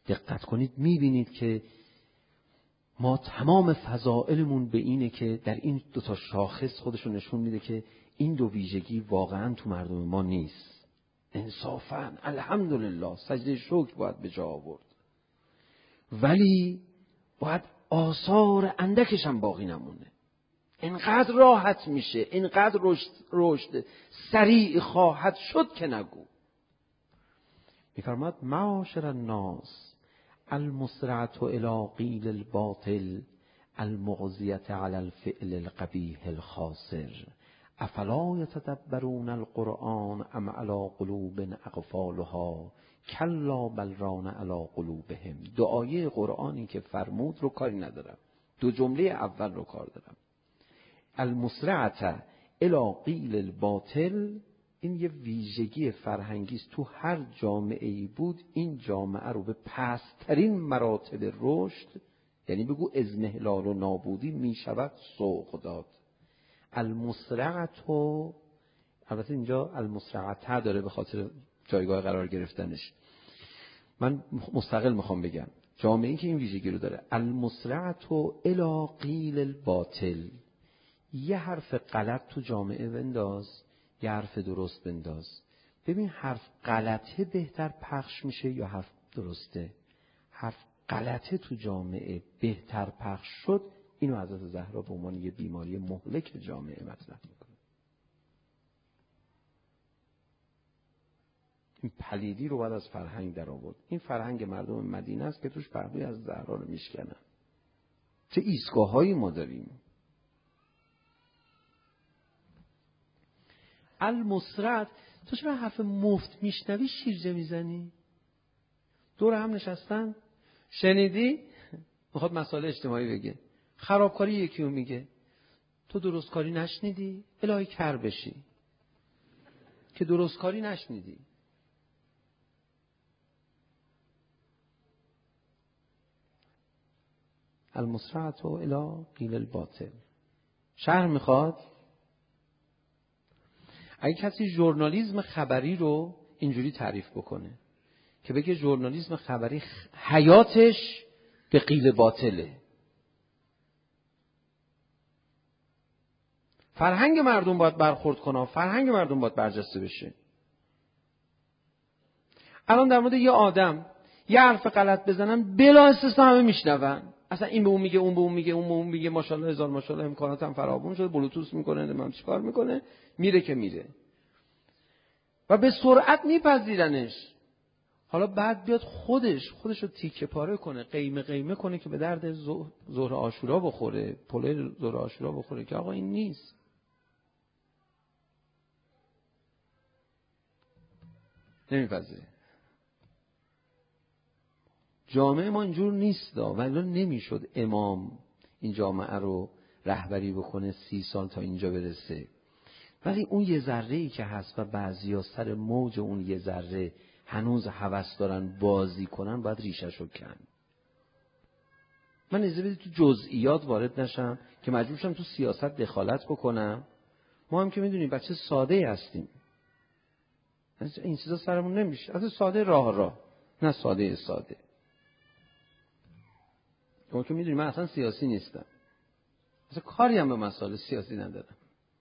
دقت کنید میبینید که ما تمام فضائلمون به اینه که در این دو تا شاخص خودشون نشون میده که این دو ویژگی واقعا تو مردم ما نیست. انصافاً الحمدلله سجده شکر باید به جا آورد، ولی باید آثار اندکش هم باقی نمونه. اینقدر راحت میشه، اینقدر رشد سریع خواهد شد که نگو. میفرماد معاشر الناس المسرعة الی قیل الباطل المغزیة علی الفعل القبیح الخاسر افلا یتدبرون القرآن ام علی قلوب اقفالها کلا بل ران علی قلوبهم. دو آیه قرآنی که فرمود رو کاری ندارم، دو جمله اول رو کار دارم. المسرعة الی قیل الباطل، این یه ویژگی فرهنگی است. تو هر جامعه ای بود این جامعه رو به پست‌ترین مراتب رشد، یعنی بگو اضمحلال و نابودی می شود سوق داد. المسرعة، البته اینجا المسرعة داره به خاطر جایگاه قرار گرفتنش، من مستقل میخوام بگم جامعه ای که این ویژگی رو داره. المسرعة الی قیل الباطل، یه حرف غلط تو جامعه بنداز، یه حرف درست بنداز، ببین حرف غلطه بهتر پخش میشه یا حرف درسته. حرف غلطه تو جامعه بهتر پخش شد، اینو حضرت زهرا به عنوان یه بیماری مهلک جامعه مطرح میکنه. این پلیدی رو باید از فرهنگ در آورد. این فرهنگ مردم مدینه است که توش پهلوی از زهرا رو میشکنن. چه ایستگاه‌هایی ما داریم. المسرعة، تو چرا حرف مفت میشنوی شیرجه میزنی؟ دور هم نشستن، شنیدی؟ میخواد مسائل اجتماعی بگه، خرابکاری یکیو میگه، تو درستکاری نشنیدی؟ الهی کر بشی که درستکاری نشنیدی. المسرعة الی قیل الباطل. شرح میخواد؟ اگه کسی ژورنالیسم خبری رو اینجوری تعریف بکنه که بگه ژورنالیسم خبری حیاتش به قیل باطله، فرهنگ مردم باید برخورد کنه، فرهنگ مردم باید برجسته بشه. الان در مورد یه آدم یه حرف غلط بزنن بلا استثنا همه میشنون، اصلا این به اون میگه، اون به اون میگه، اون به اون میگه، ماشاءالله هزار ماشاءالله، امکانات هم فراوون شده، بلوتوث میکنه، نمیدونم چیکار میکنه، میره که میره و به سرعت میپذیرنش. حالا بعد بیاد خودش رو تیکه پاره کنه، قیمه کنه که به درد ظهر عاشورا بخوره، پلوی ظهر عاشورا بخوره، که آقا این نیست. نمیپذیره. جامعه ما اینجور نیست ولی نمیشد امام این جامعه رو رهبری بکنه 30 سال تا اینجا برسه. ولی اون یه ذره‌ای که هست و بعضیا سر موج اون یه ذره هنوز هوس دارن بازی کنن، باید ریشه‌ش رو کن. من اجازه بدید تو جزئیات وارد نشم که مجبور شم تو سیاست دخالت بکنم. ما هم که میدونیم بچه ساده هستیم، این چیزا سرمون نمیشه. اصلا ساده راه نه ساده. شما که میدونید من اصلا سیاسی نیستم، اصلا کاری هم به مسائل سیاسی ندارم.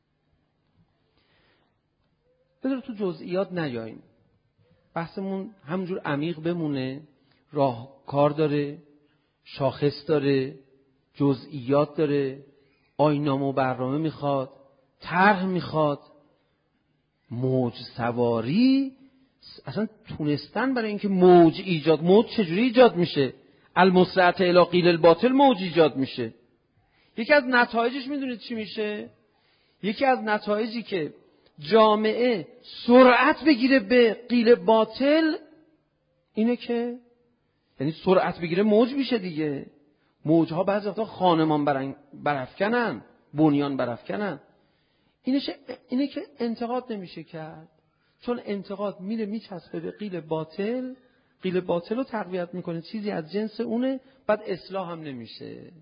بذار تو جزئیات نیاییم، بحثمون همونجور عمیق بمونه. راهکار داره، شاخص داره، جزئیات داره، آیین‌نامه و برنامه میخواد، طرح میخواد. موج سواری اصلا تونستن برای اینکه موج چجوری ایجاد میشه؟ المسرعة الی قیل الباطل موج ایجاد میشه. یکی از نتایجش میدونید چی میشه؟ یکی از نتایجی که جامعه سرعت بگیره به قیل باطل اینه که یعنی سرعت بگیره موج میشه دیگه. موجها بعضی وقتا خانمان برافکنن، بنیان برافکنن. اینه که انتقاد نمیشه کرد، چون انتقاد میره میچسبه به قیل باطل رو تقویت میکنه، چیزی از جنس اونه، بعد اصلاح هم نمیشه.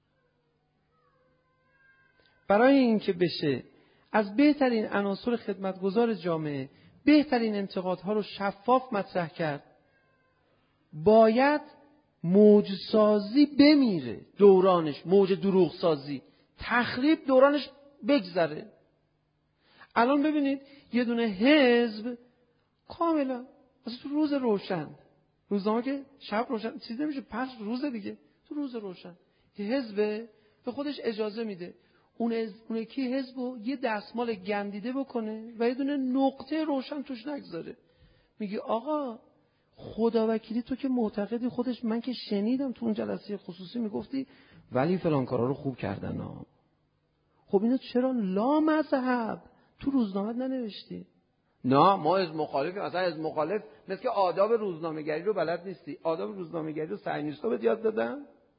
برای اینکه بشه از بهترین عناصر خدمتگزار جامعه بهترین انتقادها رو شفاف مطرح کرد، باید موج سازی بمیره دورانش، موج دروغ سازی، تخریب دورانش بگذره. الان ببینید یه دونه حزب کاملا مثلا تو روز روشن، روزنامه که شب روشن چیز نمیشه، پخش روز دیگه، تو روز روشن یه حزب به خودش اجازه میده اون کی حزبو یه دستمال گندیده بکنه و یه دونه نقطه روشن توش نگذاره. میگی آقا خدا وکیلی تو که معتقدی خودش، من که شنیدم تو اون جلسه خصوصی میگفتی ولی فلان کارا رو خوب کردن ها. خب اینو چرا لا مذهب تو روزنامه ننوشتی؟ نه ما از مخالفیم، اصلا از مخالف مثل که آداب روزنامه‌گری رو بلد نیستی. آداب روزنامه‌گری رو صهیونیست‌ها بهت یاد دادن؟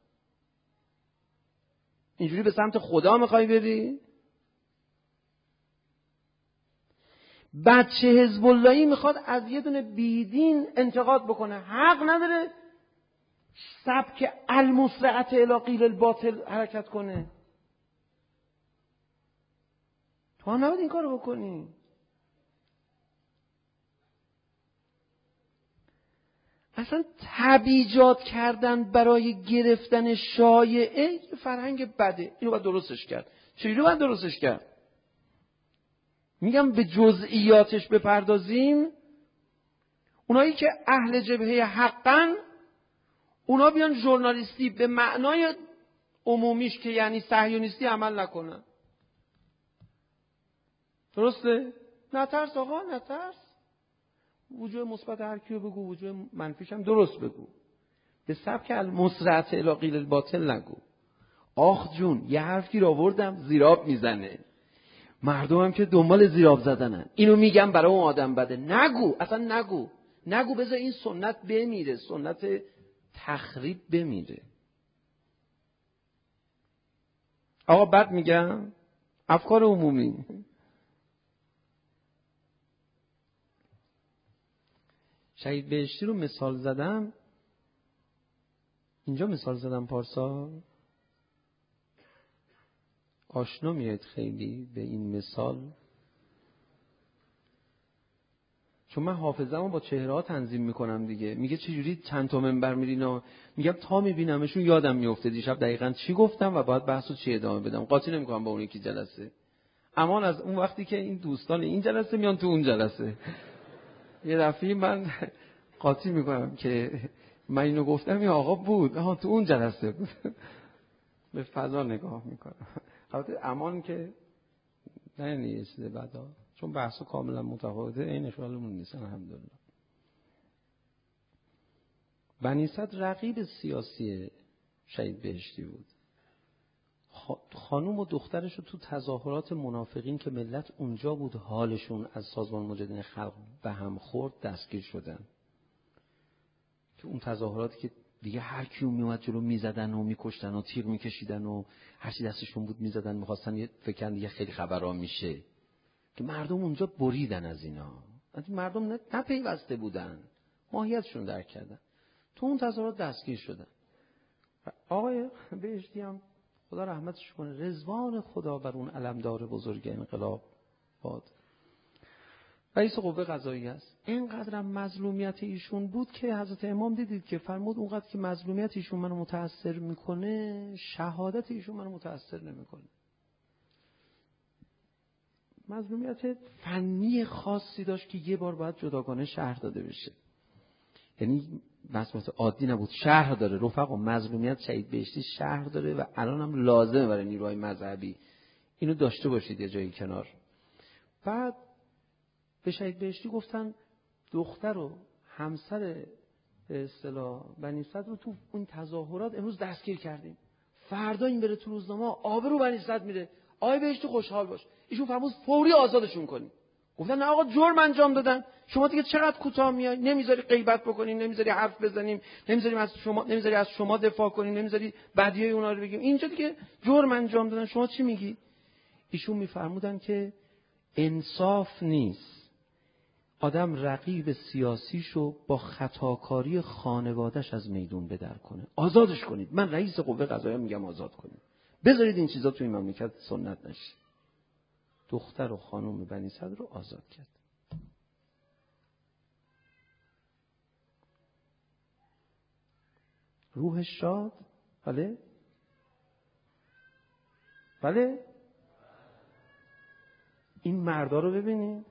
اینجوری به سمت خدا میخوای بری؟ بچه حزب اللهی میخواد از یه دونه بیدین انتقاد بکنه، حق نداره سبک المسرعت الی قیل الباطل حرکت کنه. تو هم نباید این کارو بکنی. اصلا تبیجات کردن برای گرفتن شایعه فرهنگ بده. اینو باید درستش کرد. چجوری باید درستش کرد؟ میگم به جزئیاتش بپردازیم. اونایی که اهل جبهه حقن، اونا بیان ژورنالیستی به معنای عمومیش که یعنی صهیونیستی عمل نکنن. درسته؟ نترس آقا، نترس. وجوه مثبت هر کیو بگو، وجوه منفیش هم درست بگو. به سبک المسرعت الی قیل الباطل نگو. آخ جون یه حرفی رو آوردم زیراب میزنه، مردم هم که دنبال زیراب زدنن، اینو میگم برای اون آدم بده. نگو، اصلا نگو، بذار این سنت بمیره، سنت تخریب بمیره. آقا بعد میگم افکار عمومی. شهید بهشتی رو مثال زدم، اینجا مثال زدم پارسا. آشنا میاد خیلی به این مثال، چون من حافظه‌مو با چهره ها تنظیم میکنم دیگه. میگه چجوری چند تا منبر میرین؟ میگم تا میبینمشون یادم میفته دیشب دقیقاً چی گفتم و باید بحثو چی ادامه بدم. قاطی نمیکنم با اون یکی جلسه، اما از اون وقتی که این دوستان این جلسه میان تو اون جلسه، یه دفعه من قاطی میکنم که من اینو گفتم یا آقا بود، تو اون جلسه بود. به فضا نگاه میکنم. البته امان که نه نیست بعدا، چون بحثو کاملا متفاوته، این اشغالمون نیست الحمدلله. بنی صدر رقیب سیاسی شهید بهشتی بود. خانوم و دخترش رو تو تظاهرات منافقین که ملت اونجا بود حالشون از سازمان مجاهدین خلق به هم خورد دستگیر شدن. تو اون تظاهراتی که دیگه هر کیو میومد جلو میزدن و میکشتن و تیغ میکشیدن و هر چی دستشون بود میزدن، میخواستن یه فکر دیگه خیلی خبرا میشه که مردم اونجا بریدن از اینا. مردم نپیوسته بودن، ماهیتشون درک کردن، تو اون تظاهرات دستگیر شدن. آقای بهشتی هم خدا رحمتش کنه، رضوان خدا بر اون علمدار بزرگ انقلاب باد، رئیس قوه قضاییه است. اینقدر مظلومیت ایشون بود که حضرت امام دیدید که فرمود اونقدر که مظلومیت ایشون منو متاثر میکنه، شهادت ایشون منو متاثر نمیکنه. مظلومیت فنی خاصی داشت که یه بار باید جداگانه شرح داده بشه، یعنی مظلومیت عادی نبود، شرح داره. رفقا مظلومیت شهید بهشتی شرح داره و الان هم لازمه برای نیروهای مذهبی، اینو داشته باشید یه جایی کنار. بعد به شهید بهشتی گفتن دختر و همسر به اصطلاح بنی صدر رو تو اون تظاهرات امروز دستگیر کردیم، فردا این بره تو روزنامه آبرو بنی صدر میره، آقای بهشتی خوشحال باش. ایشون فرمود فوری آزادشون کنیم. گفتن نه آقا جرم انجام دادن، شما دیگه چقدر کوتاه میای، نمیذاری غیبت بکنیم، نمیذاری حرف بزنیم، نمیذاری از شما دفاع کنیم، نمیذاری بدیای اونا رو بگیم، اینجا دیگه جرم انجام دادن، شما چی میگی؟ ایشون میفرمودن که انصاف نیست آدم رقیب سیاسیشو با خطاکاری خانواده‌اش از میدون بدر کنه. آزادش کنید. من رئیس قوه قضاییه میگم آزاد کنید. بذارید این چیزا تو این مملکت سنت نشه. دختر و خانم بنی صدر رو آزاد کرد. روح شاد. بله بله، این مردا رو ببینید.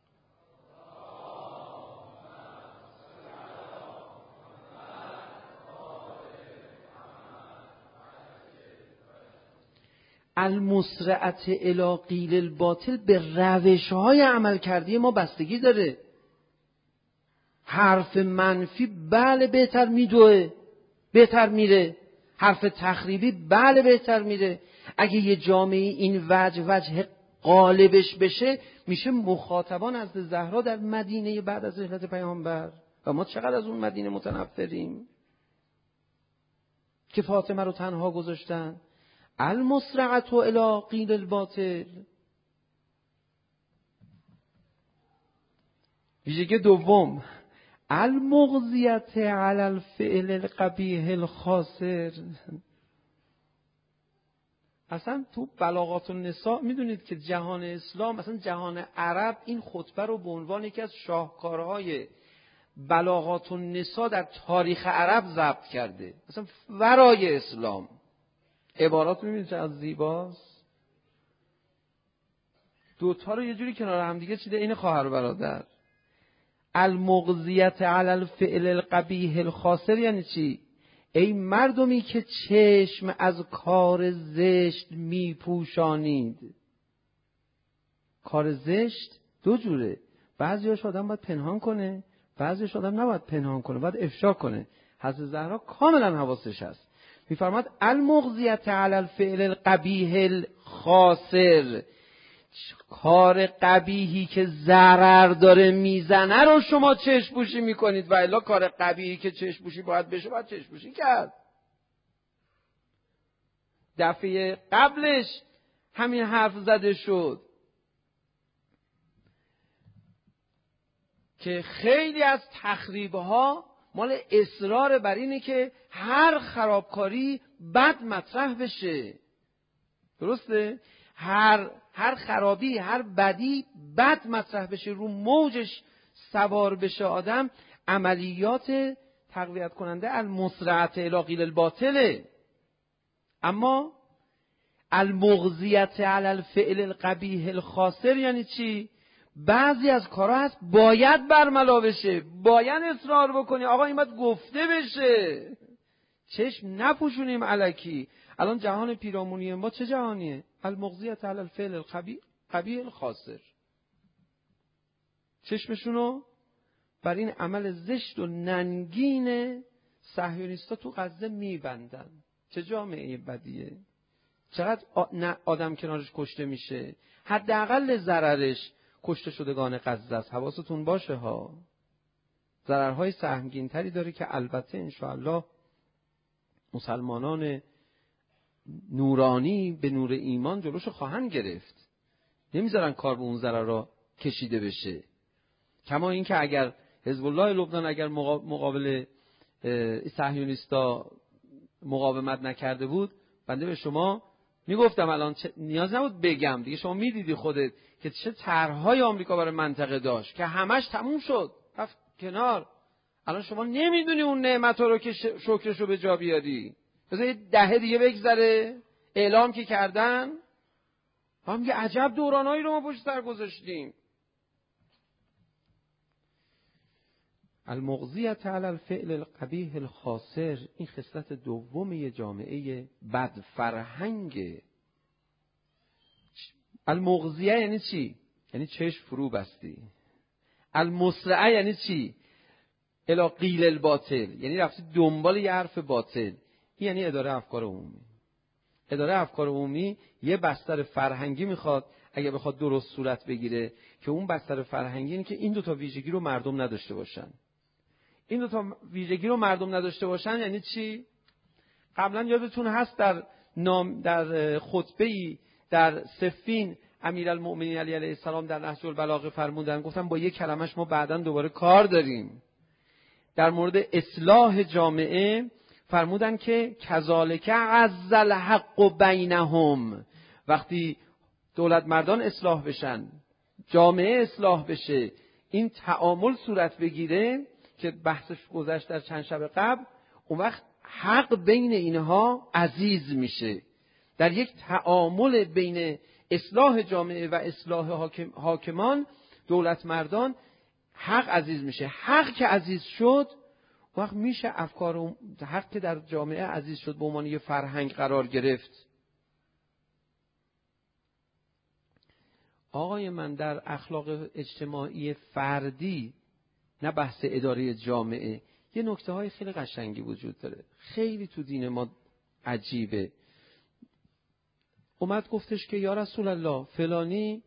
المسرعت الی قیل الباطل به روش‌های عمل کردی ما بستگی داره. حرف منفی بله بهتر میدوه، بهتر میره. حرف تخریبی بله بهتر میره. اگه یه جامعه این وجه غالبش بشه، میشه مخاطبان از زهرا در مدینه بعد از رحلت پیامبر. و ما چقدر از اون مدینه متنفریم که فاطمه رو تنها گذاشتن. المسرعت الی قیل الباطل. ویژگی دوم، المغزیت علی الفعل القبیح الخاسر. اصلا تو بلاغات النساء میدونید که جهان اسلام، اصلا جهان عرب، این خطبه رو به عنوان یکی از شاهکارهای بلاغات النساء در تاریخ عرب ضبط کرده. اصلا ورای اسلام عبارات میبینید چه از زیباست. دوتا رو یه جوری کنار هم دیگه چیده، این خواهر برادر. المغزیت علی الفعل القبیح الخاسر یعنی چی؟ ای مردمی که چشم از کار زشت میپوشانید. کار زشت دو جوره، بعضیاش آدم باید پنهان کنه، بعضیاش آدم نباید پنهان کنه، باید افشا کنه. حضرت زهرا کاملا حواسش هست. میفرماد المغزیت علی الفعل القبیح الخاسر، کار قبیحی که ضرر داره میزنه رو شما چشم پوشی میکنید، و الا کار قبیحی که چشم پوشی باید بشه باید چشم پوشی کرد. دفعه قبلش همین حرف زده شد که خیلی از تخریبها مال اصرار بر اینه که هر خرابکاری بد مطرح بشه. درسته؟ هر خرابی، هر بدی بد مطرح بشه، رو موجش سوار بشه آدم. عملیات تقویت کننده المسرعت الی قیل الباطله. اما المغزیت علی الفعل القبیح الخاسر یعنی چی؟ بعضی از کارها هست باید برملا بشه، باید اصرار بکنی آقا این باید گفته بشه، چشم نپوشونیم الکی. الان جهان پیرامونی ما چه جهانیه؟ المغزیت علی الفعل القبیح الخاسر. چشمشونو بر این عمل زشت و ننگین صهیونیستا تو غزه میبندن. چه جامعه بدیه، چقدر آدم کنارش کشته میشه، حداقل ضررش کشته شدگان غزه است. حواستون باشه ها، ضررهای سهمگین تری داره که البته انشاءالله مسلمانان نورانی به نور ایمان جلوشو خواهند گرفت. نمیذارن کار به اون ضرر را کشیده بشه. کما این که اگر حزب الله لبنان اگر مقابل صهیونیستا مقاومت نکرده بود، بنده به شما میگفتم الان نیاز نبود بگم دیگه، شما میدیدی خودت که چه طرحهای آمریکا برای منطقه داشت که همش تموم شد رفت کنار. الان شما نمیدونی اون نعمت‌ها رو که شکرشو به جا بیاری. بذار یه دهه دیگه بگذره، اعلام که کردن، ما میگه عجب دورانایی رو ما پشت سر گذاشتیم. المغزیت علی الفعل القبیح الخاسر، این خصلت دوم یه جامعه بد فرهنگ. المغزیه یعنی چی؟ یعنی چشم فرو بستی. المسرعه یعنی چی؟ الی قیل الباطل، یعنی رفتی دنبال یه حرف باطل. این یعنی اداره افکار عمومی. اداره افکار عمومی یه بستر فرهنگی میخواد اگه بخواد درست صورت بگیره، که اون بستر فرهنگی اینه که این دوتا ویژگی رو مردم نداشته باشن. این دوتا ویژگی رو مردم نداشته باشن یعنی چی؟ قبلا یادتون هست در خطبه‌ای در صفین امیرالمؤمنین علی علیه السلام در نهج البلاغه فرمودن، گفتن با یک کلمش ما بعداً دوباره کار داریم. در مورد اصلاح جامعه فرمودن که کذالک عز الحق بینهم، وقتی دولت مردان اصلاح بشن، جامعه اصلاح بشه، این تعامل صورت بگیره که بحثش گذشت در چند شب قبل، اون وقت حق بین اینها عزیز میشه. در یک تعامل بین اصلاح جامعه و اصلاح حاکمان، دولت مردان، حق عزیز میشه. حق که عزیز شد، وقت میشه افکار حق که در جامعه عزیز شد به عنوان یه فرهنگ قرار گرفت. آقای من در اخلاق اجتماعی فردی، نه بحث اداره جامعه، یه نکته های خیلی قشنگی وجود داره. خیلی تو دین ما عجیبه. اومد گفتش که یا رسول الله فلانی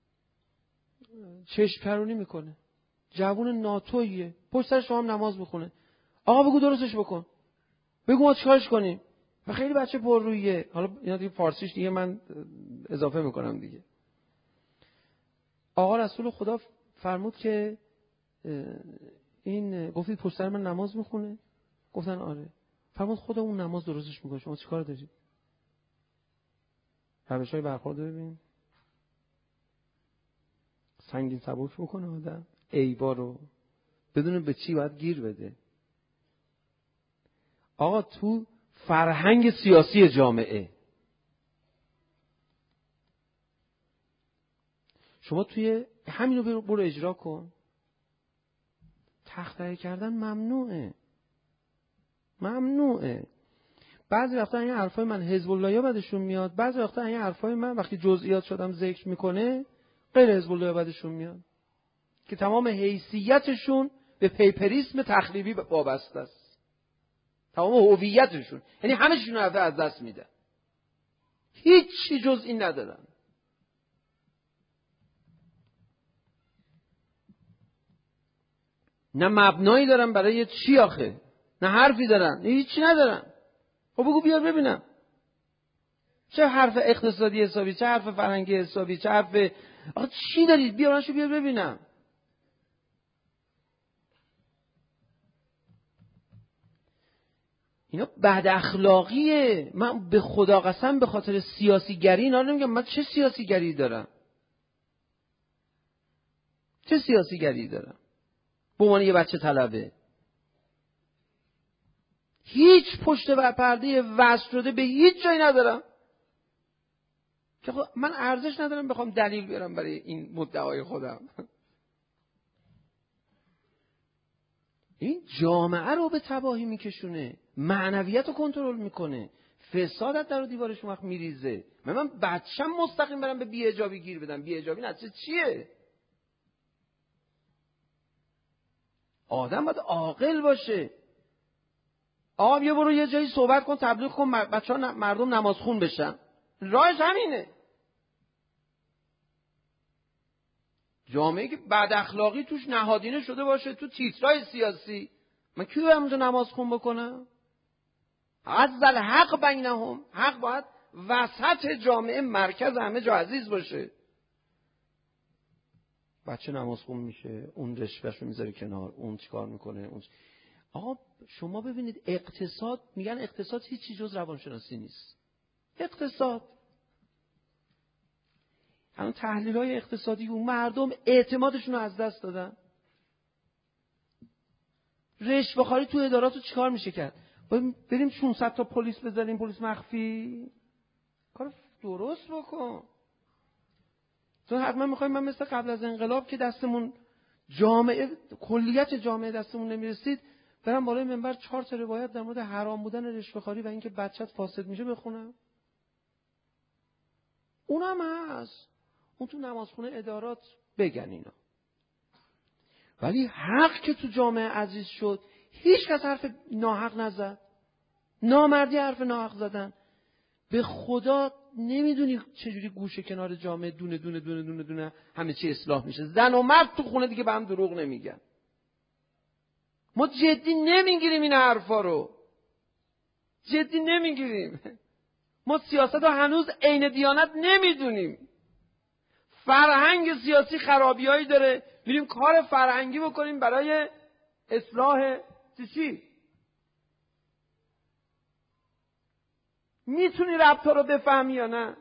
چشم پرونی میکنه، جوون ناتویه، پشت سر شما هم نماز میخونه. آقا بگو درستش بکن، بگو ما چیکارش کنیم. و خیلی بچه پر رویه. حالا اینا دیگه فارسیش دیگه من اضافه میکنم دیگه. آقا رسول خدا فرمود که این گفتید پشت سر من نماز میخونه؟ گفتن آره. فرمود خدا اون نماز درستش میکنه، شما چیکار دارید؟ روش‌های برخورد ببین. سنگین سبک میکنه آدم عیبا رو، بدون به چی باید گیر بده. آقا تو فرهنگ سیاسی جامعه شما توی همینو برو اجرا کن. تخطئه کردن ممنوعه. بعضی وقتا این حرفای من حزب اللهیا بدشون میاد، بعضی وقتا این حرفای من وقتی جزئیات شدم ذکر میکنه غیر حزب اللهیا بدشون میاد که تمام حیثیتشون به پیپریسم تخریبی وابسته است. تمام هویتشون، یعنی همه چیزو از دست میدن، هیچ چی جز این ندارن. نه مبنایی دارن برای چی آخه، نه حرفی دارن، هیچی ندارن. خب بگو بیار ببینم. چه حرف اقتصادی حسابی، چه حرف فرهنگی حسابی، چه حرف آخه چی دارید؟ بیارنشو بیار ببینم. اینا بد اخلاقیه. من به خدا قسم به خاطر سیاسی گری اینا رو نمیگم. من چه سیاسی گری دارم؟ چه سیاسی گری دارم؟ به عنوان یه بچه طلبه هیچ پشت و پرده وصل شده به هیچ جایی ندارم که خب من ارزش ندارم بخوام دلیل بیارم برای این مدعای خودم. این جامعه رو به تباهی میکشونه، معنویت رو کنترل میکنه، فساد در دیوارش وقت میریزه. من بچه‌م مستقیم برم به بی‌حجابی گیر بدم. بی‌حجابی نتیجه چیه؟ آدم باید عاقل باشه. آقا بیا برو یه جایی صحبت کن، تبلیغ کن، بچه‌ها مردم نمازخون بشن. راهش همینه. جامعه که بد اخلاقی توش نهادینه شده باشه، تو تیترای سیاسی، من کی برم اونجا نمازخون بکنم؟ عزل حق بینهم. حق باید وسط جامعه، مرکز همه جا عزیز باشه. بچه نمازخون میشه، اون رشوهشو میذاره کنار، اون چیکار میکنه، اون آقا شما ببینید اقتصاد، میگن اقتصاد هیچی جز روانشناسی نیست. اقتصاد همون تحلیل‌های اقتصادی و مردم اعتمادشون رو از دست دادن. رشوه‌خواری تو ادارات رو چیکار میشه کرد؟ بریم 600 تا پلیس بذاریم، پلیس مخفی. کار درست بکن. تو حتما میخوایم من مثل قبل از انقلاب که دستمون جامعه، کلیت جامعه دستمون نمیرسید، برم بالای منبر 4 تا روایت در مورد حرام بودن رشوه‌خواری و اینکه بچت فاسد میشه بخونم؟ اونم هست. اون تو نمازخونه ادارات بگن اینا. ولی حق که تو جامعه عزیز شد، هیچ کس حرف ناحق نزد. نامردی حرف ناحق زدن. به خدا نمیدونی چجوری گوشه کنار جامعه دونه دونه دونه دونه دونه همه چی اصلاح میشه. زن و مرد تو خونه دیگه به هم دروغ نمیگن. ما جدی نمیگیریم این حرفا رو. جدی نمیگیریم. ما سیاست رو هنوز عین دیانت نمیدونیم. فرهنگ سیاسی خرابیایی داره، میریم کار فرهنگی بکنیم برای اصلاح چی؟ میتونی ربطا رو بفهمی یا نه؟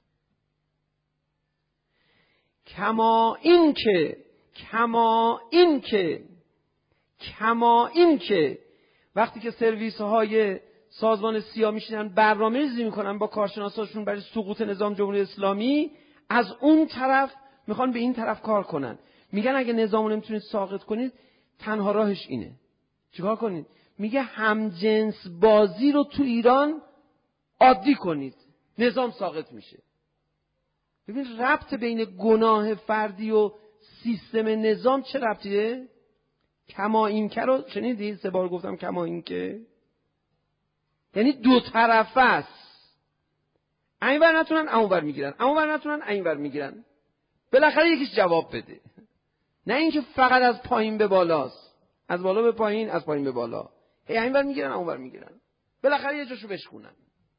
کما این که وقتی که سرویس های سازمان سیا میشینن برنامه‌ریزی میکنن با کارشناساشون برای سقوط نظام جمهوری اسلامی، از اون طرف میخوان به این طرف کار کنن. میگن اگه نظامو نمیتونید ساقط کنید تنها راهش اینه. چیکار کنید؟ میگه همجنس بازی رو تو ایران عادی کنید، نظام ساقط میشه. ببین ربط بین گناه فردی و سیستم نظام چه ربطیه؟ کما اینکه رو شنیدید؟ 3 بار گفتم کما اینکه، یعنی دو طرفه است. اینور نتونن اونور میگیرن، اونور نتونن اینور میگیرن. بالاخره یکیش جواب بده. نه اینکه فقط از پایین به بالاست، از بالا به پایین، از پایین به بالا. اینور میگیرن، اونور میگیرن. بالاخره یه جاشو بشکونن.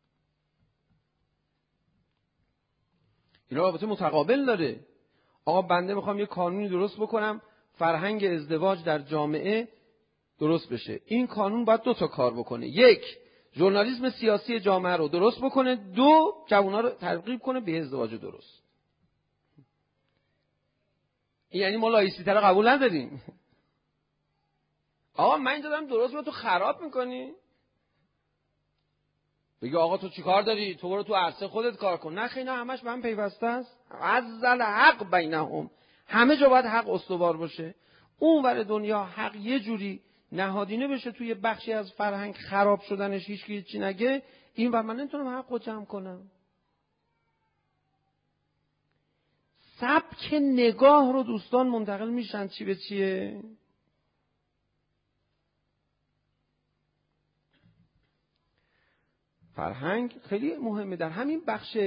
اینا البته متقابل داره. آقا بنده میخوام یه قانونی درست بکنم فرهنگ ازدواج در جامعه درست بشه. این قانون باید 2 تا کار بکنه. 1 ژورنالیسم سیاسی جامعه رو درست بکنه، 2 جوونا رو ترغیب کنه به ازدواج درست. این یعنی ما لایسیته رو قبول نداریم. آقا من اینجا دارم درست رو تو خراب میکنی؟ بگی آقا تو چی کار داری؟ تو برو تو عرصه خودت کار کن. نه خیلی همش به هم پیوسته است. عزل حق بینهم. همه جا باید حق استوار باشه. اون ور دنیا حق یه جوری نهادینه بشه توی بخشی از فرهنگ خراب شدنش هیچ کی چی نگه، این ور من نمیتونم حق رو جمع کنم. سبک نگاه رو دوستان منتقل میشن چی به چیه؟ فرهنگ خیلی مهمه. در همین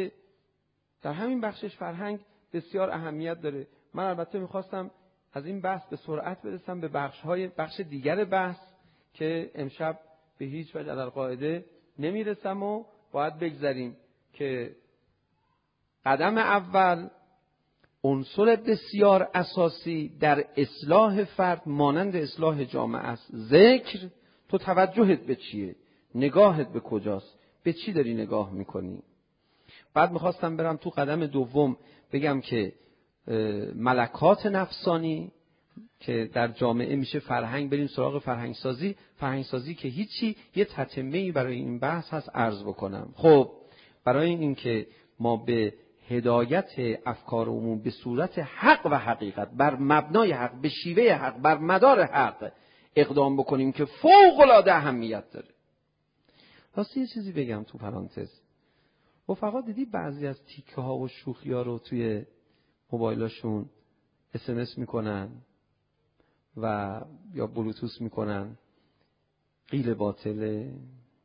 بخشش فرهنگ بسیار اهمیت داره. من البته میخواستم از این بحث به سرعت برسم به بخش دیگر بحث که امشب به هیچ وجه در قاعده نمیرسم و باید بگذاریم که قدم اول عنصر بسیار اساسی در اصلاح فرد مانند اصلاح جامعه است. ذکر. تو توجهت به چیه؟ نگاهت به کجاست؟ به چی داری نگاه میکنی؟ بعد میخواستم برم تو قدم دوم بگم که ملکات نفسانی که در جامعه میشه فرهنگ، بریم سراغ فرهنگسازی که هیچی، یه تتمه‌ای برای این بحث هست عرض بکنم. خب برای این که ما به هدایت افکار عموم به صورت حق و حقیقت، بر مبنای حق، به شیوه حق، بر مدار حق اقدام بکنیم که فوق‌العاده اهمیت داره. راستی یه چیزی بگم تو پرانتز. رفقا دیدی بعضی از تیکه ها و شوخی ها رو توی موبایلاشون SMS میکنن و یا بلوتوث میکنن؟ قیل باطله،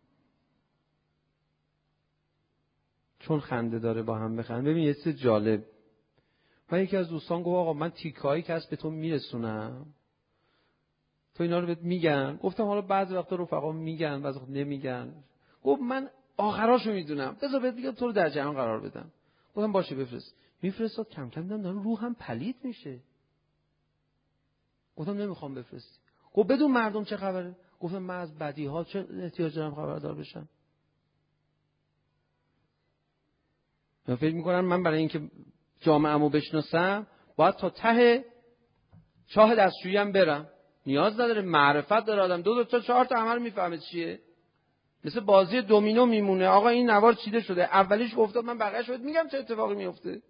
چون خنده داره با هم بخند. ببین یه چیز جالب، من یکی از دوستان گفت آقا من تیکه هایی که هست به تو میرسونم، تو اینا رو بهت میگن. گفتم حالا بعضی وقتا رفقا میگن بعضی وقتا نمیگن. گفت من آخراشو میدونم، بذار بهت بگم تو رو در جریان قرار بدم. گفتم باشه بفرست. میفرستاد. کم کم دیدم داره روحم پلید میشه. گفتم نمیخوام بفرستی. گفت بدون مردم چه خبره؟ گفتم من از بدی ها چه احتیاج دارم خبردار بشم؟ من فکر میکنم من برای اینکه جامعه‌مو بشناسم باید تا ته چاه دستشویی هم برم. نیاز نداره، معرفت داره آدم. 2 تا 4 تا عمل میفهمه چیه. مثل بازی دومینو میمونه. آقا این نوار چیده شده، اولیش گفتم من بقیه‌اش بهت میگم چه اتفاقی میفته.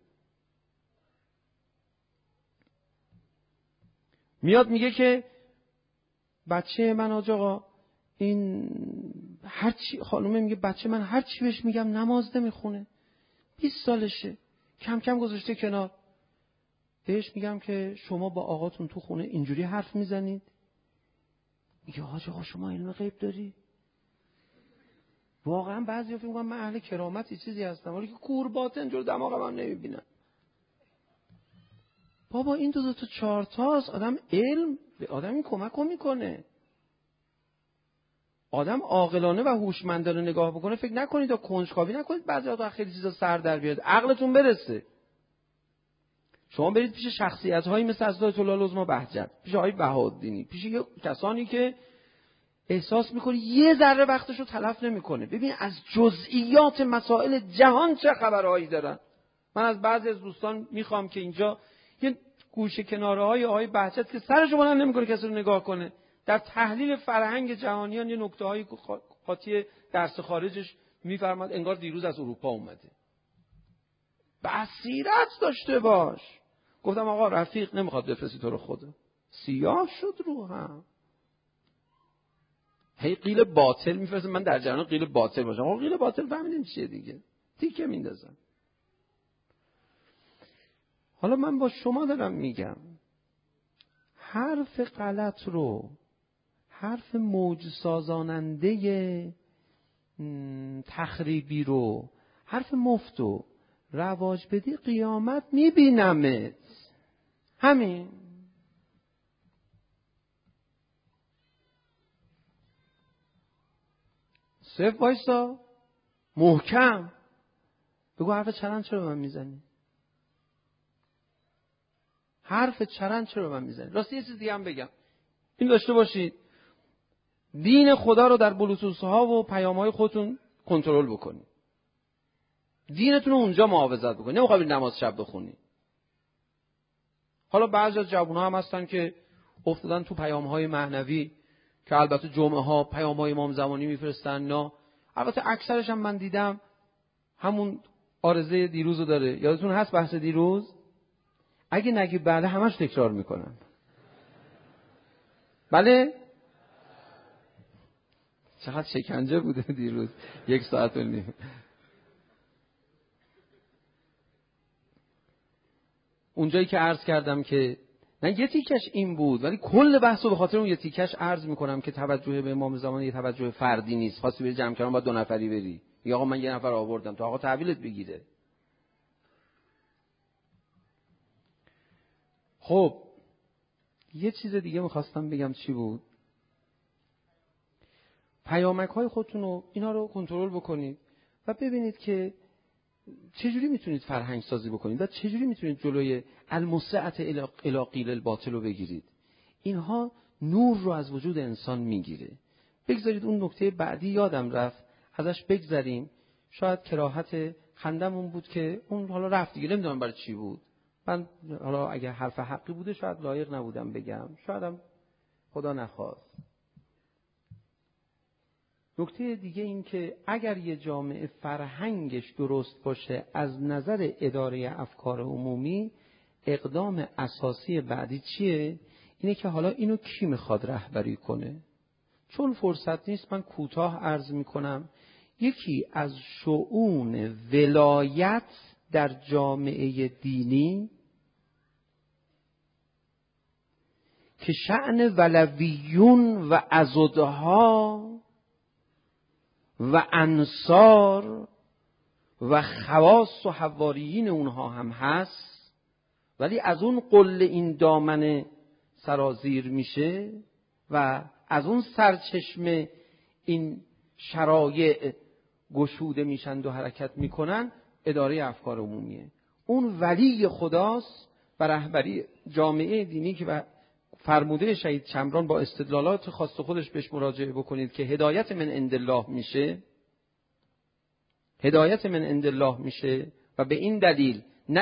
میاد میگه که بچه من آقا این هر چی، خانومه میگه بچه من هر چی بهش میگم نماز نمیخونه، 20 سالشه، کم کم گذاشته کنار. بهش میگم که شما با آقاتون تو خونه اینجوری حرف میزنید؟ میگه حاج آقا شما علم غیب داری؟ واقعا بعضی فکر میکنن من اهل کرامتی چیزی هستم، ولی که کور باطن جور دماغم هم نمیبینن. بابا این 2 تا 4 تاست. آدم علم به آدم این کمک میکنه. آدم عاقلانه و هوشمندانه نگاه بکنه. فکر نکنید تا کنجکاوی نکنید بعضی وقتا خیلی چیزا سر در بیاد، عقلتون برسه. شما برید پیش شخصیت‌هایی مثل حضرت العظما بهجت، پیش آقای بهاءالدینی، پیش کسانی که احساس میکنی یه ذره وقتشو تلف نمیکنه. ببین از جزئیات مسائل جهان چه خبرهایی دارن. من از بعضی از دوستان میخوام که اینجا یه گوشه کناره های آقای بهجت که سرشو بلند نمیکنه کسی رو نگاه کنه، در تحلیل فرهنگ جهانیان یه نکته‌های قاطی درس خارجش میفرماد انگار دیروز از اروپا اومده. بصیرت داشته باش. گفتم آقا رفیق نمیخواد بفرستی تو رو خدا. سیاه شد رو هم. هی قیل باطل میفرسته، من در جریان قیل باطل باشم. آقا قیل باطل فهمیدیم چیه دیگه. تیکه میندازم. حالا من با شما دارم میگم حرف غلط رو، حرف موج سازاننده تخریبی رو، حرف مفتو رواج بدی قیامت میبینمت. همین. صرف وایسا محکم بگو حرف چرند چرا به من میزنی؟ حرف چرند چرا به من میزنی؟ راستی یه چیز دیگه هم بگم، این داشته باشید دین خدا رو در بلوتوث ها و پیام های خودتون کنترل بکنید. دینتون رو اونجا محافظت بکنید. نمیخواد نماز شب بخونی. حالا بعضی از جوان‌ها هم هستن که افتادن تو پیام های معنوی که البته جمعه ها پیام های امام زمانی میفرستن. نه البته اکثرش هم من دیدم همون آرزه دیروز رو داره. یادتون هست بحث دیروز؟ اگه نگی بله همش تکرار میکنن. بله؟ چقدر شکنجه بوده دیروز 1 ساعت و نیم. اونجایی که عرض کردم که نه یه تیکش این بود، ولی کل بحث رو به خاطر اون یه تیکش عرض میکنم که توجه به امام زمان یه توجه فردی نیست. خواستی بری جمع کردن باید 2 نفری بری. یا آقا من 1 نفر آوردم تا آقا تحویلت بگیره. خب یه چیز دیگه میخواستم بگم. چی بود؟ پیامک های خودتون رو اینا رو کنترل بکنید و ببینید که چجوری میتونید فرهنگ سازی بکنید و چجوری میتونید جلوی المسعت الی قیل الباطل رو بگیرید. اینها نور رو از وجود انسان میگیره. بگذارید اون نکته بعدی یادم رفت ازش بگذریم. شاید کراهت خندمون بود که اون حالا رفت دیگه، نمیدونم برای چی بود. من حالا اگه حرف حقی بوده شاید لایق نبودم بگم، شایدم خدا نخواست. نکته دیگه این که اگر یه جامعه فرهنگش درست باشه از نظر اداره افکار عمومی، اقدام اساسی بعدی چیه؟ اینه که حالا اینو کی میخواد رهبری کنه؟ چون فرصت نیست من کوتاه عرض میکنم. یکی از شؤون ولایت در جامعه دینی که شأن ولویون و عضدها و انصار و خواص و حواریین اونها هم هست، ولی از اون قله این دامن سرازیر میشه و از اون سرچشمه این شرایع گشوده میشن و حرکت میکنن. اداره افکار عمومیه. اون ولی خداست و رهبری جامعه دینی که فرموده شهید شمران با استدلالات خاص خودش بهش مراجعه بکنید که هدایت من عند الله میشه. هدایت من عند الله میشه و به این دلیل نه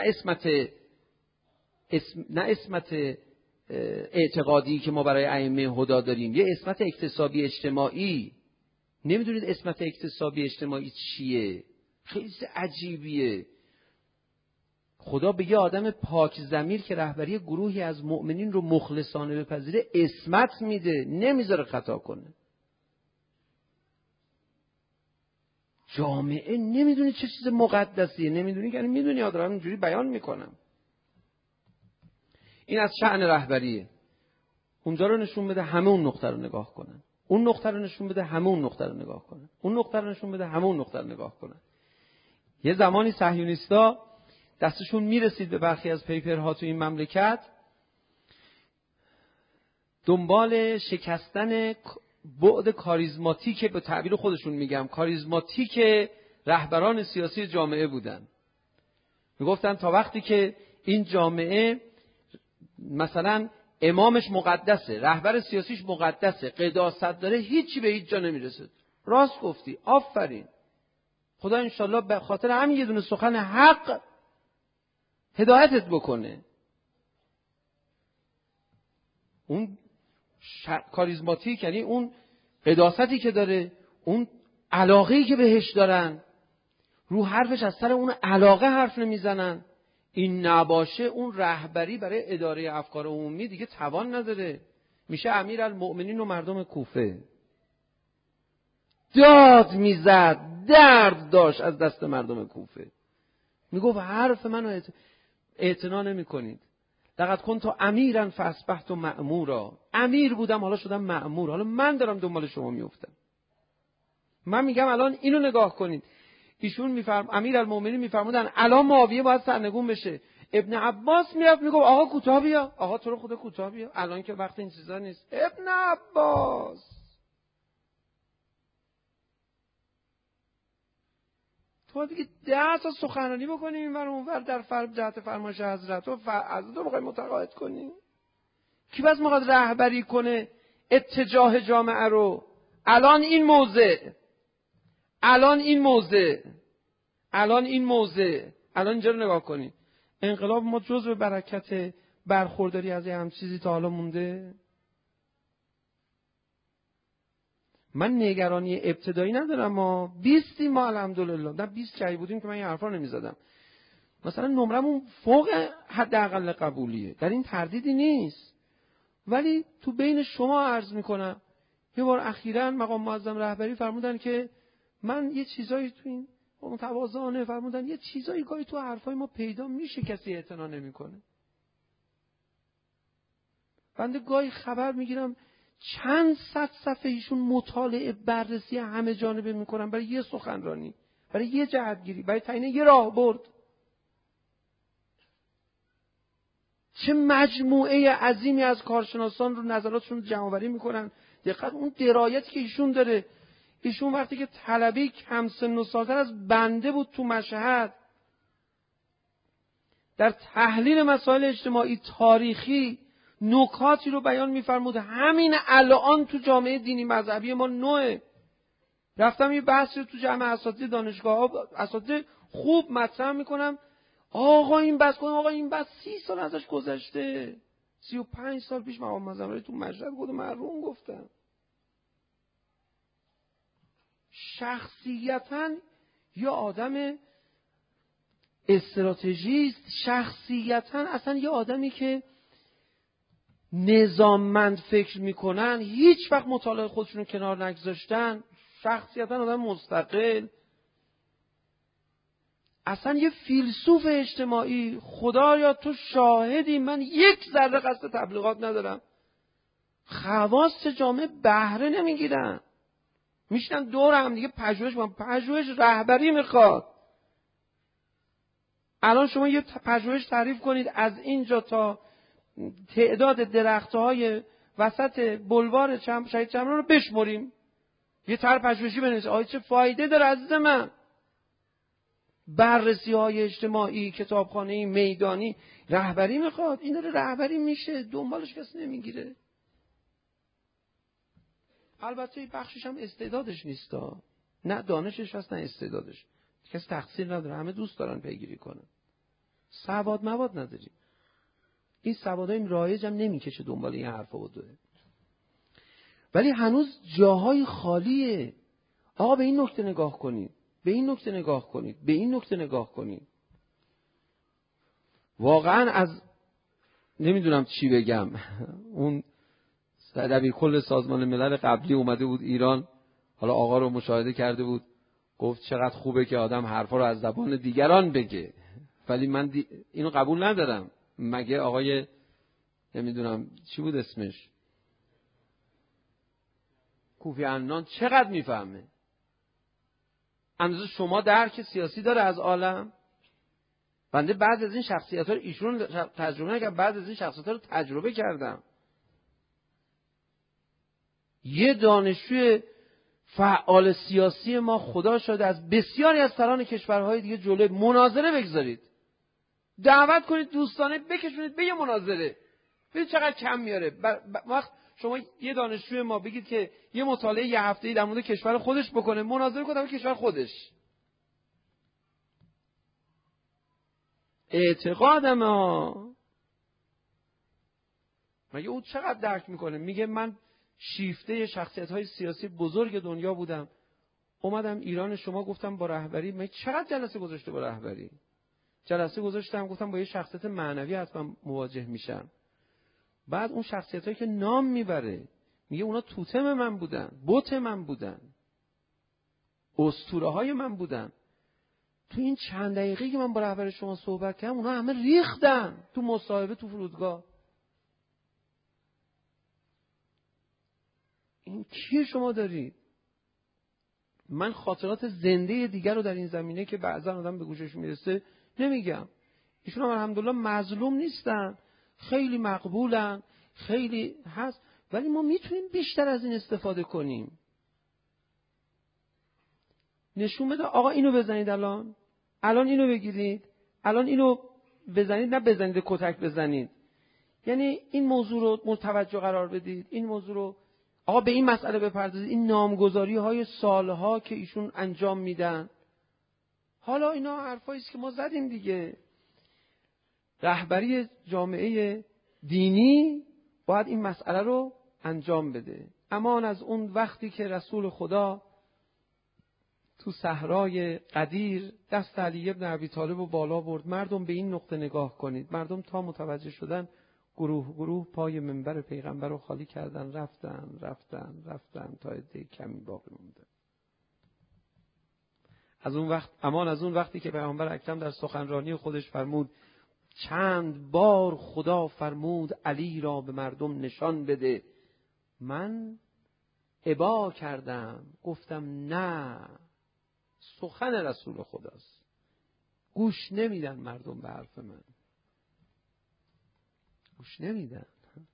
اسمت اعتقادی که ما برای ائمه هدا داریم، یه اسمت اکتسابی اجتماعی. نمیدونید اسمت اکتسابی اجتماعی چیه؟ خیلی عجیبیه. خدا به یه آدم پاک ضمیر که رهبری گروهی از مؤمنین رو مخلصانه بپذیره اسمت میده، نمیذاره خطا کنه. جامعه نمیدونی چه چیز مقدسیه، نمیدونی که میدونی آدم اینجوری بیان میکنم. این از شأن رهبریه. اونجا رو نشون بده همه اون نقطه رو نگاه کنن. اون نقطه رو نشون بده همه اون نقطه رو نگاه کنن. اون نقطه رو نشون بده همه اون نقطه رو نگاه کنن. یه زمانی صهیونیستا دستشون میرسید به برخی از پیپرها تو این مملکت، دنبال شکستن بعد کاریزماتیک، به تعبیر خودشون میگم کاریزماتیک رهبران سیاسی جامعه بودن. میگفتن تا وقتی که این جامعه مثلا امامش مقدسه، رهبر سیاسیش مقدسه، قداست داره، هیچی به هیچ جا نمیرسه. راست گفتی، آفرین. خدا انشالله به خاطر همین یه دونه سخن حق هدایتت بکنه. اون کاریزماتیک یعنی اون قداستی که داره، اون علاقه‌ای که بهش دارن، رو حرفش از سر اون علاقه حرف نمیزنن. این نباشه اون رهبری برای اداره افکار عمومی دیگه توان نداره. میشه امیرالمؤمنین و مردم کوفه. داد میزد، درد داشت از دست مردم کوفه. میگفت حرف منو اعتنا نمی‌کنید. لقد کنت امیرا فاصبحت مأمورا. امیر بودم حالا شدم مأمور. حالا من دارم دنبال شما میافتم. من میگم الان اینو نگاه کنید. ایشون امیرالمؤمنین میفرمودن الان معاویه باید سرنگون بشه. ابن عباس میرفت میگفت آقا کوتاه بیا. آقا تو رو خدا کوتاه بیا. الان که وقت این چیزا نیست. ابن عباس تو دیگه 10 تا سخنرانی بکنیم اینور اونور در جهت فرمایش حضرت و حضرت رو بخوای متقاعد کنیم. کی بس میخواد رهبری کنه اتجاه جامعه رو؟ الان این موضع الان اینجا رو نگاه کنید. انقلاب ما جزء برکت برخورداری از هم چیزی تا حالا مونده؟ من نگرانی ابتدایی ندارم. ما 20 ما الحمدلله. نه 20 جایی بودیم که من این حرفا نمیزدم. مثلا نمرمون فوق حداقل قبولیه. در این تردیدی نیست. ولی تو بین شما عرض میکنم یه بار اخیراً مقام معظم رهبری فرمودن که من یه چیزایی تو این متواضعانه فرمودن یه چیزایی گاهی تو حرفای ما پیدا میشه کسی اعتنا نمیکنه. بنده گاهی خبر میگیرم چند صد صفحه ایشون مطالعه بررسی همه جانبه میکنن برای یه سخنرانی، برای یه جهتگیری، برای تعیین یه راهبرد. چه مجموعه عظیمی از کارشناسان رو نظراتشون جمع‌آوری میکنن. دقیقاً اون درایتی که ایشون داره. ایشون وقتی که طلبی کم سن و سالتر از بنده بود تو مشهد، در تحلیل مسائل اجتماعی تاریخی نکاتی رو بیان می‌فرمود. همین الان تو جامعه دینی مذهبی ما نوعه. رفتم یه بحثی رو تو جمع اساتید دانشگاه‌ها اساتید خوب مطرح می‌کنم. آقا این بس 30 سال ازش گذشته. 35 سال پیش مقام معظم تو مشهد خود مرحوم گفتم. شخصیتاً یا آدم استراتژیست، شخصیتاً اصلا یه آدمی که نظاممند فکر میکنن، هیچ وقت مطالعه خودشون رو کنار نگذاشتن، شخصیتاً آدم مستقل، اصلا یه فیلسوف اجتماعی. خدایا تو شاهدی من یک ذره قصد تبلیغات ندارم. خواص جامعه بهره نمیگیرن، میشنن دور هم دیگه پژوهش رهبری میخواد. الان شما یه پژوهش تعریف کنید از اینجا تا تعداد درخت‌های وسط بلوار شهید چمران رو بشمریم، یه طرح پژوهشی بنویسید. آیا چه فایده داره عزیز من؟ بررسی‌های اجتماعی، کتابخانه‌ای، میدانی رهبری میخواد. این داره رهبری میشه، دنبالش کسی نمیگیره. البته بخشش هم استعدادش نیستا، نه دانشش هست نه استعدادش. کسی تقصیر نداره، همه دوست دارن پیگیری کنن. سواد مواد نداریم. این سوادای رایج هم نمیکشه دنبال این حرفا و دوه. ولی هنوز جاهای خالیه. آقا به این نکته نگاه کنید، به این نکته نگاه کنید، به این نکته نگاه کنید. واقعا از نمیدونم چی بگم. اون دبیر کل سازمان ملل قبلی اومده بود ایران، حالا آقا رو مشاهده کرده بود، گفت چقدر خوبه که آدم حرفا رو از زبان دیگران بگه. ولی من اینو قبول ندارم. مگه آقای نمیدونم چی بود اسمش، کوفی عنان چقدر میفهمه؟ اندازه شما درک سیاسی داره از عالم؟ بنده بعد از این شخصیت‌ها رو ایشون تجربه نکردم، بعد از این شخصیت‌ها رو تجربه کردم. یه دانشجوی فعال سیاسی ما خدا شده از بسیاری از سران کشورهای دیگه جلوی مناظره بگذارید، دعوت کنید دوستانه بکشونید به یه مناظره، ببینید چقدر کم میاره. وقت شما یه دانشجوی ما بگید که یه مطالعه یه هفته‌ای در مورد کشور خودش بکنه، مناظره کنه در کشور خودش. اعتقادم مگه او چقدر درک میکنه؟ میگه من شیفته شخصیت‌های سیاسی بزرگ دنیا بودم، اومدم ایران شما گفتم با رهبری، من چقدر جلسه گذاشته با رهبری، جلسه گذاشتم گفتم با یه شخصیت معنوی حتما مواجه میشم. بعد اون شخصیتایی که نام میبره میگه اونا توتم من بودن، بت من بودن، اسطوره های من بودن. تو این چند دقیقه‌ای که من با رهبر شما صحبت کردم اونا همه ریختن تو مصاحبه تو فرودگاه. این کی شما دارید؟ من خاطرات زنده دیگر رو در این زمینه که بعضا آدم به گوشش میرسه نمیگم. ایشون هم الحمدلله مظلوم نیستن، خیلی مقبولن، خیلی هست، ولی ما میتونیم بیشتر از این استفاده کنیم. نشون بده آقا اینو بزنید، الان اینو بگیرید، الان اینو بزنید، نه بزنید کتک بزنید. یعنی این موضوع رو متوجه قرار بدید، این موضوع رو آقا به این مسئله بپردازید. این نامگذاری های سالها که ایشون انجام میدن، حالا اینا حرفایی است که ما زدیم دیگه. رهبری جامعه دینی باید این مسئله رو انجام بده. امان از اون وقتی که رسول خدا تو صحرای قدیر دست علی بن ابی طالب رو بالا برد. مردم به این نقطه نگاه کنید، مردم تا متوجه شدن گروه پای منبر پیغمبر رو خالی کردن، رفتن تا عده کمی باقی مونده. از اون وقت، امان از اون وقتی که پیغمبر اکرم در سخنرانی خودش فرمود چند بار خدا فرمود علی را به مردم نشان بده، من ابا کردم، گفتم نه، سخن رسول خداست، گوش نمیدن مردم به حرف من، گوش نمیدن.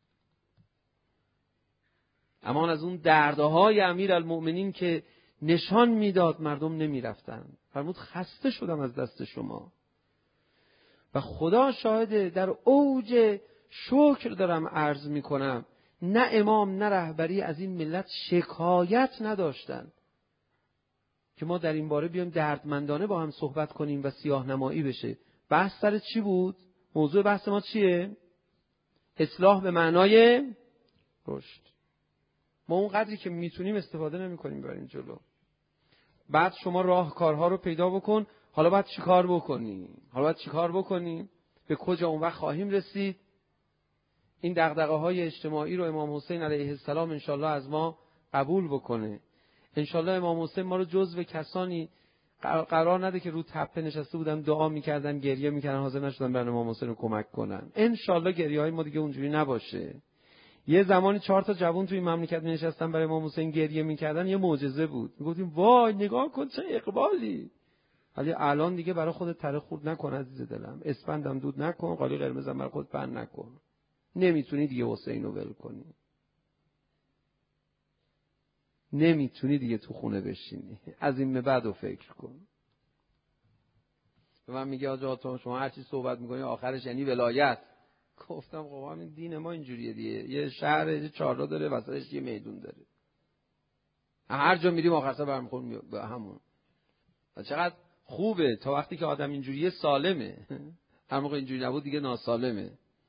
امان از اون دردهای امیرالمؤمنین که نشان میداد مردم نمیرفتن. فرمود خسته شدم از دست شما. و خدا شاهده در اوج شکر دارم عرض میکنم، نه امام نه رهبری از این ملت شکایت نداشتن که ما در این باره بیایم دردمندانه با هم صحبت کنیم و سیاه نمایی بشه. بحث سر چی بود؟ موضوع بحث ما چیه؟ اصلاح به معنای رشد. ما اون قدری که میتونیم استفاده نمی کنیم بریم جلو. بعد شما راهکارها رو پیدا بکن. حالا باید چیکار بکنیم؟ به کجا اون وقت خواهیم رسید؟ این دغدغه‌های اجتماعی رو امام حسین علیه السلام انشالله از ما قبول بکنه. انشالله امام حسین ما رو جزو کسانی قرار نده که رو تپه نشسته بودن دعا میکردن، گریه میکردن، حاضر نشدن برای امام حسین رو کمک کنن. انشالله گریه‌های ما دیگه اونجوری نباشه. یه زمانی 4 تا جوان توی مملکت نشستن برای امام حسین گریه میکردن، یه معجزه بود. میگفتیم وای نگاه کن چه اقبالی. ولی الان دیگه برای خودت تره خورد نکن عزیز دلم، اسپندم دود نکن، قالی قرمزم برای خودت بند نکن. نمیتونی دیگه حسین رو ول کنی، نمیتونی دیگه تو خونه بشینی. از این به بعدو فکر کن. به من میگه آقا شما هر چی صحبت میکنی آخرش یعنی ولایت. گفتم خب همین دین ما اینجوریه دیگه. یه شهر یه چهارراه داره، وسطش یه میدون داره، هر جا میریم آخر سر برمیخوریم به همون. و چقدر خوبه تا وقتی که آدم اینجوریه سالمه. هر موقع اینجوری نبود دیگه ناسالمه.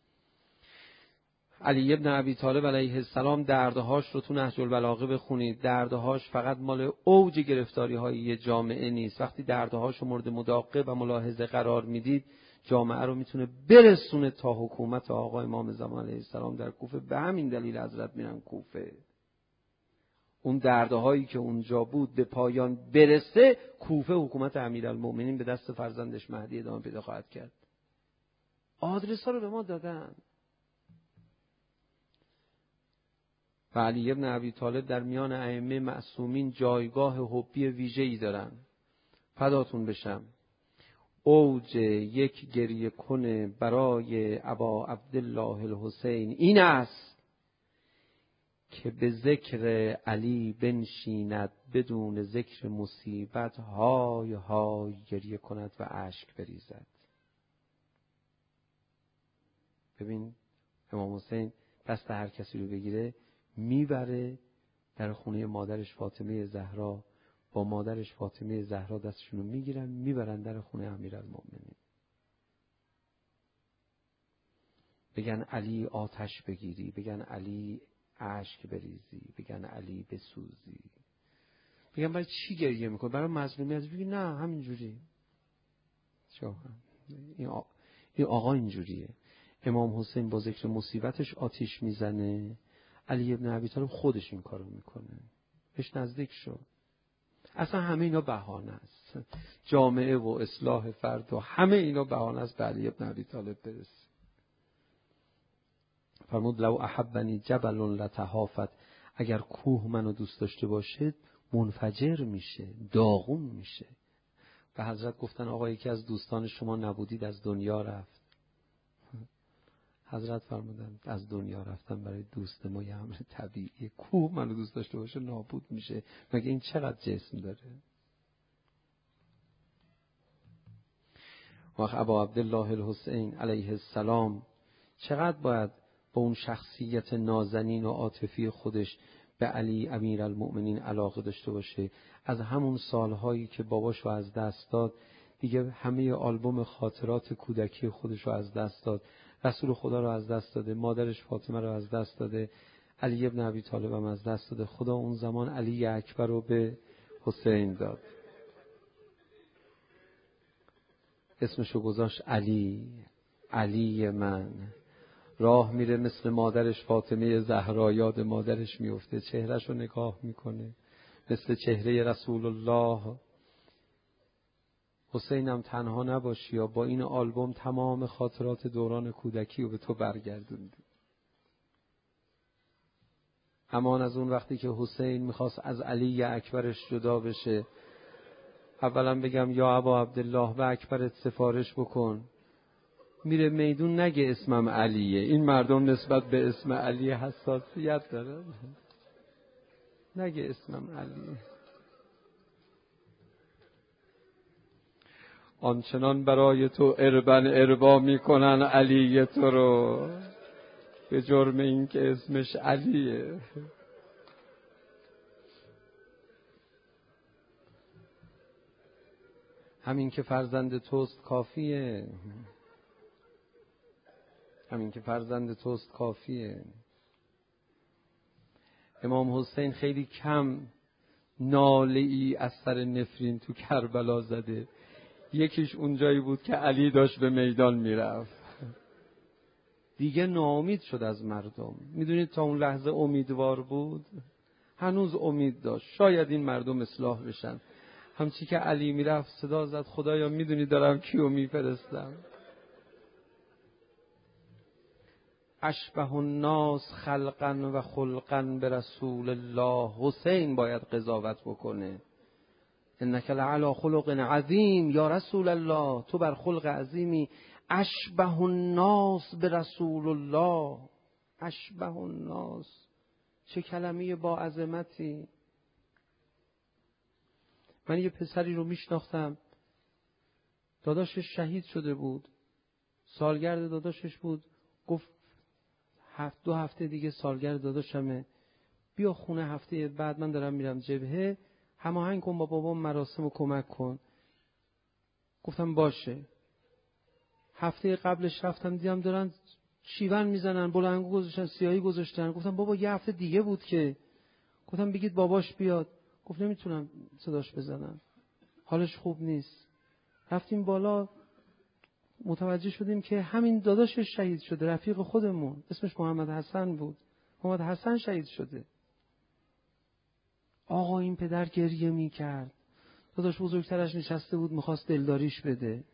علی بن ابی طالب علیه السلام دردهاش رو تو نهج البلاغه بخونید. دردهاش فقط مال اوج گرفتاری‌های یه جامعه نیست. وقتی دردهاش رو مورد مداقه و ملاحظه قرار میدید، جامعه رو میتونه برسونه تا حکومت آقا امام زمان علیه السلام در کوفه. به همین دلیل حضرت میرن کوفه. اون دردهایی که اونجا بود به پایان برسه، کوفه حکومت امیرالمؤمنین به دست فرزندش مهدی ادامه پیدا خواهد کرد. آدرس ها رو به ما دادن. و علی بن ابی طالب در میان ائمه معصومین جایگاه حبی ویژه‌ای دارن. فداتون بشم. اوج یک گریه کنه برای ابا عبدالله الحسین این است که به ذکر علی بنشیند، بدون ذکر مصیبت های های گریه کند و اشک بریزد. ببین امام حسین دست هر کسی رو بگیره میبره در خونه مادرش فاطمه زهرا، با مادرش فاطمه زهرا دستشون رو میگیرن میبرن در خونه امیرالمؤمنین. بگن علی آتش بگیری، بگن علی اشک بریزی، بگن علی بسوزی. بگن برای چی گریه میکنی؟ برای مظلومیت؟ بگی نه همینجوری. این آقا اینجوریه. امام حسین با ذکر مصیبتش آتش میزنه، علی ابن ابی طالب خودش این کارو میکنه. بهش نزدیک شو. اصلا همه اینا بهانه است. جامعه و اصلاح فرد و همه اینا بهانه است به علی ابن ابی طالب برسی. فرمود لو احبنی جبل لتهافت، اگر کوه منو دوست داشته باشه منفجر میشه، داغون میشه. به حضرت گفتن آقا یکی از دوستان شما نبودید از دنیا رفت. حضرت فرمودن از دنیا رفتن برای دوست ما یه امر طبیعیه. کوه منو دوست داشته باشه نابود میشه، مگه این چقدر جسم داره؟ وقت ابا عبدالله الحسین علیه السلام چقدر باید با اون شخصیت نازنین و عاطفی خودش به علی امیرالمؤمنین علاقه داشته باشه. از همون سالهایی که باباش رو از دست داد دیگه همه آلبوم خاطرات کودکی خودش رو از دست داد، رسول خدا رو از دست داده، مادرش فاطمه رو از دست داده، علی ابن ابی طالب هم از دست داده. خدا اون زمان علی اکبر رو به حسین داد، اسمشو گذاشت علی. علی من راه میره مثل مادرش فاطمه زهرا یاد مادرش میفته، چهرهش رو نگاه میکنه مثل چهره رسول الله. حسینم تنها نباشی یا با این آلبوم تمام خاطرات دوران کودکی رو به تو برگردوند. همان از اون وقتی که حسین میخواست از علی اکبرش جدا بشه، اولا بگم یا ابا عبدالله به اکبرت سفارش بکن، میره میدون نگه اسمم علیه. این مردم نسبت به اسم علی حساسیت دارن، نگه اسمم علیه. آنچنان برای تو اربن اربا میکنن علی تو رو به جرم این که اسمش علیه. همین که فرزند توست کافیه، همین که فرزند توست کافیه. امام حسین خیلی کم ناله‌ای از سر نفرین تو کربلا زده. یکیش اونجایی بود که علی داشت به میدان میرفت، دیگه ناامید شد از مردم. میدونید تا اون لحظه امیدوار بود، هنوز امید داشت شاید این مردم اصلاح بشن. همچی که علی میرفت صدا زد خدایا میدونی دارم کیو میفرستم. اشبه الناس خلقا و خلقا به رسول الله. حسین باید قضاوت بکنه. انک لعلی خلق عظیم یا رسول الله، تو بر خلق عظیمی. اشبه الناس به رسول الله. اشبه الناس، چه کلمه با عظمتی. من یه پسری رو میشناختم، داداشش شهید شده بود، سالگرد داداشش بود. گفت 2 هفته دیگه سالگرد داداشمه، بیا خونه هفته بعد، من دارم میرم جبهه، هماهنگ کن با بابام مراسم رو کمک کن. گفتم باشه. هفته قبلش رفتم دیدم دارن شیون میزنن، بلندگو گذاشتن، سیاهی گذاشتن. گفتم بابا یه هفته دیگه بود که. گفتم بگید باباش بیاد. گفت نمیتونم صداش بزنم، حالش خوب نیست. رفتیم بالا، متوجه شدیم که همین داداشش شهید شده، رفیق خودمون، اسمش محمد حسن بود. محمد حسن شهید شده. آقا این پدر گریه میکرد، داداش بزرگترش نشسته بود میخواست دلداریش بده.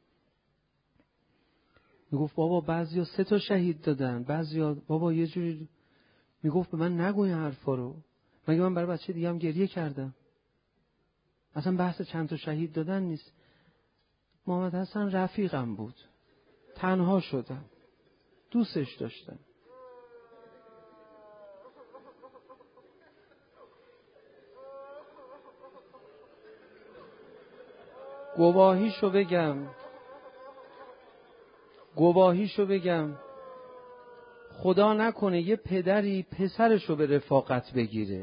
میگفت بابا بعضیا 3 تا شهید دادن، بعضیا بابا یه جوری. میگفت به من نگو این حرفا رو، مگه من برای بچه دیگه هم گریه کردم؟ اصلا بحث چند تا شهید دادن نیست. محمد حسن رفیقم بود، تنها شدم، دوستش داشتم. گواهیشو بگم خدا نکنه یه پدری پسرشو به رفاقت بگیره.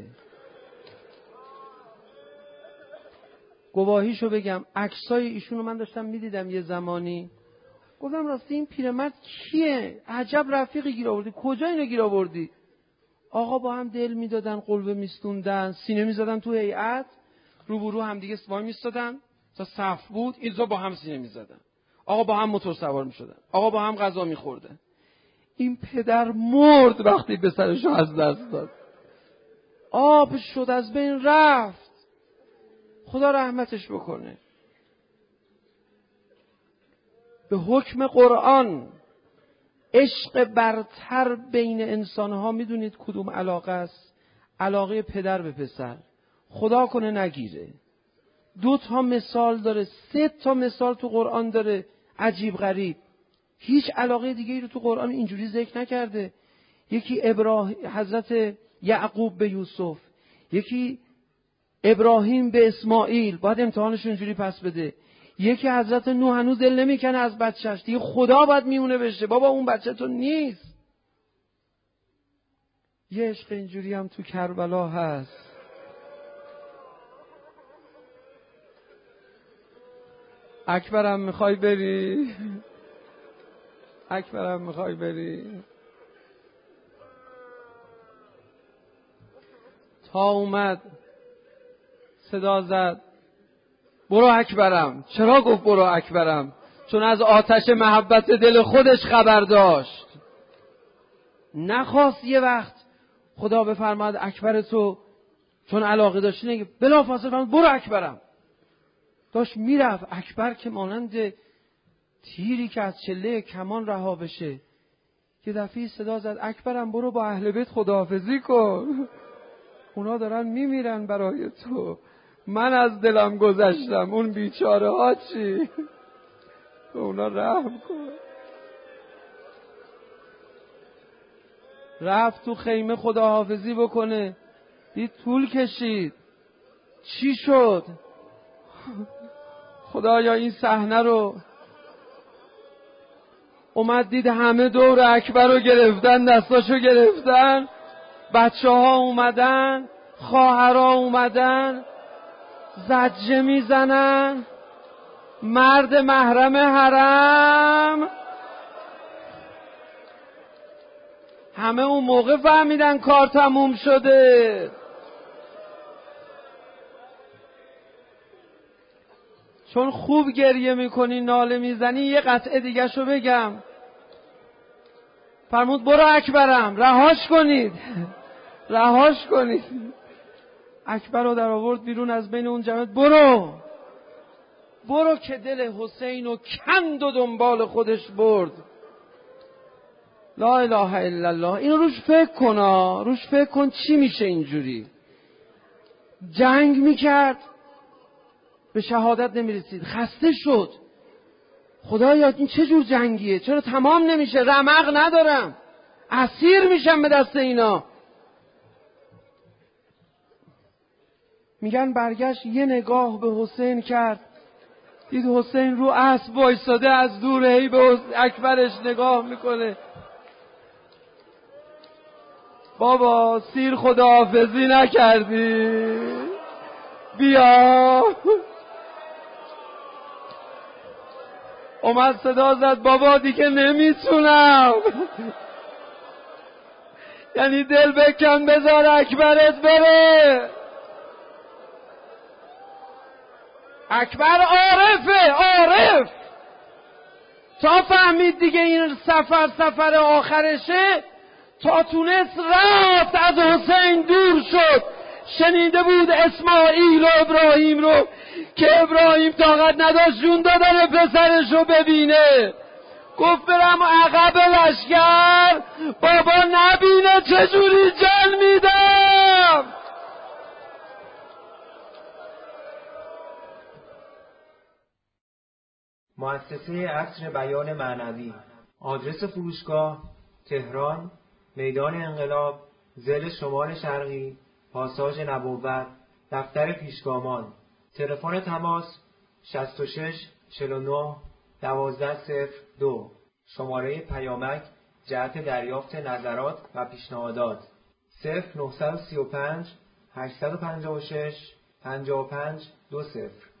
گواهیشو بگم عکسای ایشونو من داشتم میدیدم یه زمانی. گفتم راستی این پیرمرد کیه؟ عجب رفیقی گیر آوردی، کجا اینو گیر آوردی؟ آقا با هم دل میدادن، قلبه میستوندن، سینه میزدن تو هیئت، روبرو هم دیگه وای میستادن تا صف بود، اینجا با هم سینه میزدن. آقا با هم موتور سوار میشدن، آقا با هم غذا میخوردن. این پدر مرد وقتی به سرشو از دست داد، آب شد، از بین رفت. خدا رحمتش بکنه. به حکم قرآن عشق برتر بین انسانها میدونید کدوم علاقه است؟ علاقه پدر به پسر. خدا کنه نگیره. 2 مثال داره، 3 مثال تو قرآن داره عجیب غریب. هیچ علاقه دیگه رو تو قرآن اینجوری ذکر نکرده. یکی حضرت یعقوب به یوسف، یکی ابراهیم به اسماعیل، باید امتحانش اینجوری پس بده. یکی حضرت نوح هنوز دل نمیکنه از بچهش، دیگه خدا باید میمونه بشه بابا اون بچه تو نیست. یه عشق اینجوری هم تو کربلا هست. اکبرم میخوای بری؟ اکبرم میخوای بری؟ تا اومد صدا زد برو اکبرم. چرا گفت برو اکبرم؟ چون از آتش محبت دل خودش خبر داشت. نخواست یه وقت خدا بفرماد اکبر تو، چون علاقه داشتی نگه بلافاصله فرمود برو اکبرم. داشت میرفت. اکبر که مانند تیری که از چله کمان رها بشه، یه دفعه صدا زد اکبرم برو با اهل بیت خداحافظی کن، اونا دارن میمیرن برای تو. من از دلم گذشتم، اون بیچاره ها چی؟ به اونا رحم کن. رفت تو خیمه خداحافظی بکنه، دید طول کشید. چی شد؟ خدایا این صحنه رو اومد دید همه دور اکبر رو گرفتن، دستاشو گرفتن، بچه ها اومدن، خواهرها اومدن، زجه میزنن، مرد محرم حرم. همه اون موقع فهمیدن کار تموم شده. چون خوب گریه میکنی ناله میزنی، یه قطعه دیگه شو بگم. فرمود برو اکبرم، رهاش کنید، رهاش کنید. اکبر رو در آورد بیرون از بین اون جمعیت. برو برو که دل حسین رو کند و دنبال خودش برد. لا اله الا الله. اینو روش فکر کن، روش فکر کن چی میشه اینجوری. جنگ میکرد به شهادت نمیرسید، خسته شد. خدایا این چه جور جنگیه؟ چرا تمام نمیشه؟ رمق ندارم، اسیر میشم به دست اینا. میگن برگشت یه نگاه به حسین کرد، دید حسین رو اسب وایساده، از دور هی به اکبرش نگاه میکنه. بابا سیر خداحافظی نکردی؟ بیا. اومد صدا زد بابا دیگه نمیتونم. یعنی دل بکن بذار اکبرت بره. اکبر عارفه، عارف. تا فهمید دیگه این سفر آخرشه، تا تونست رفت از حسین دور شد. شنیده بود اسماعیل و ابراهیم رو که ابراهیم طاقت نداشت جون دادن پسرش رو ببینه. گفت برم عقب لشکر بابا نبینه چجوری جان میدم. مؤسسه عصر بیان معنوی. آدرس فروشگاه: تهران، میدان انقلاب، ضلع شمال شرقی، پاساژ نبوت، دفتر پیشگامان. تلفن تماس 66 49 1202. شماره پیامک جهت دریافت نظرات و پیشنهادات 0935 856 55 20.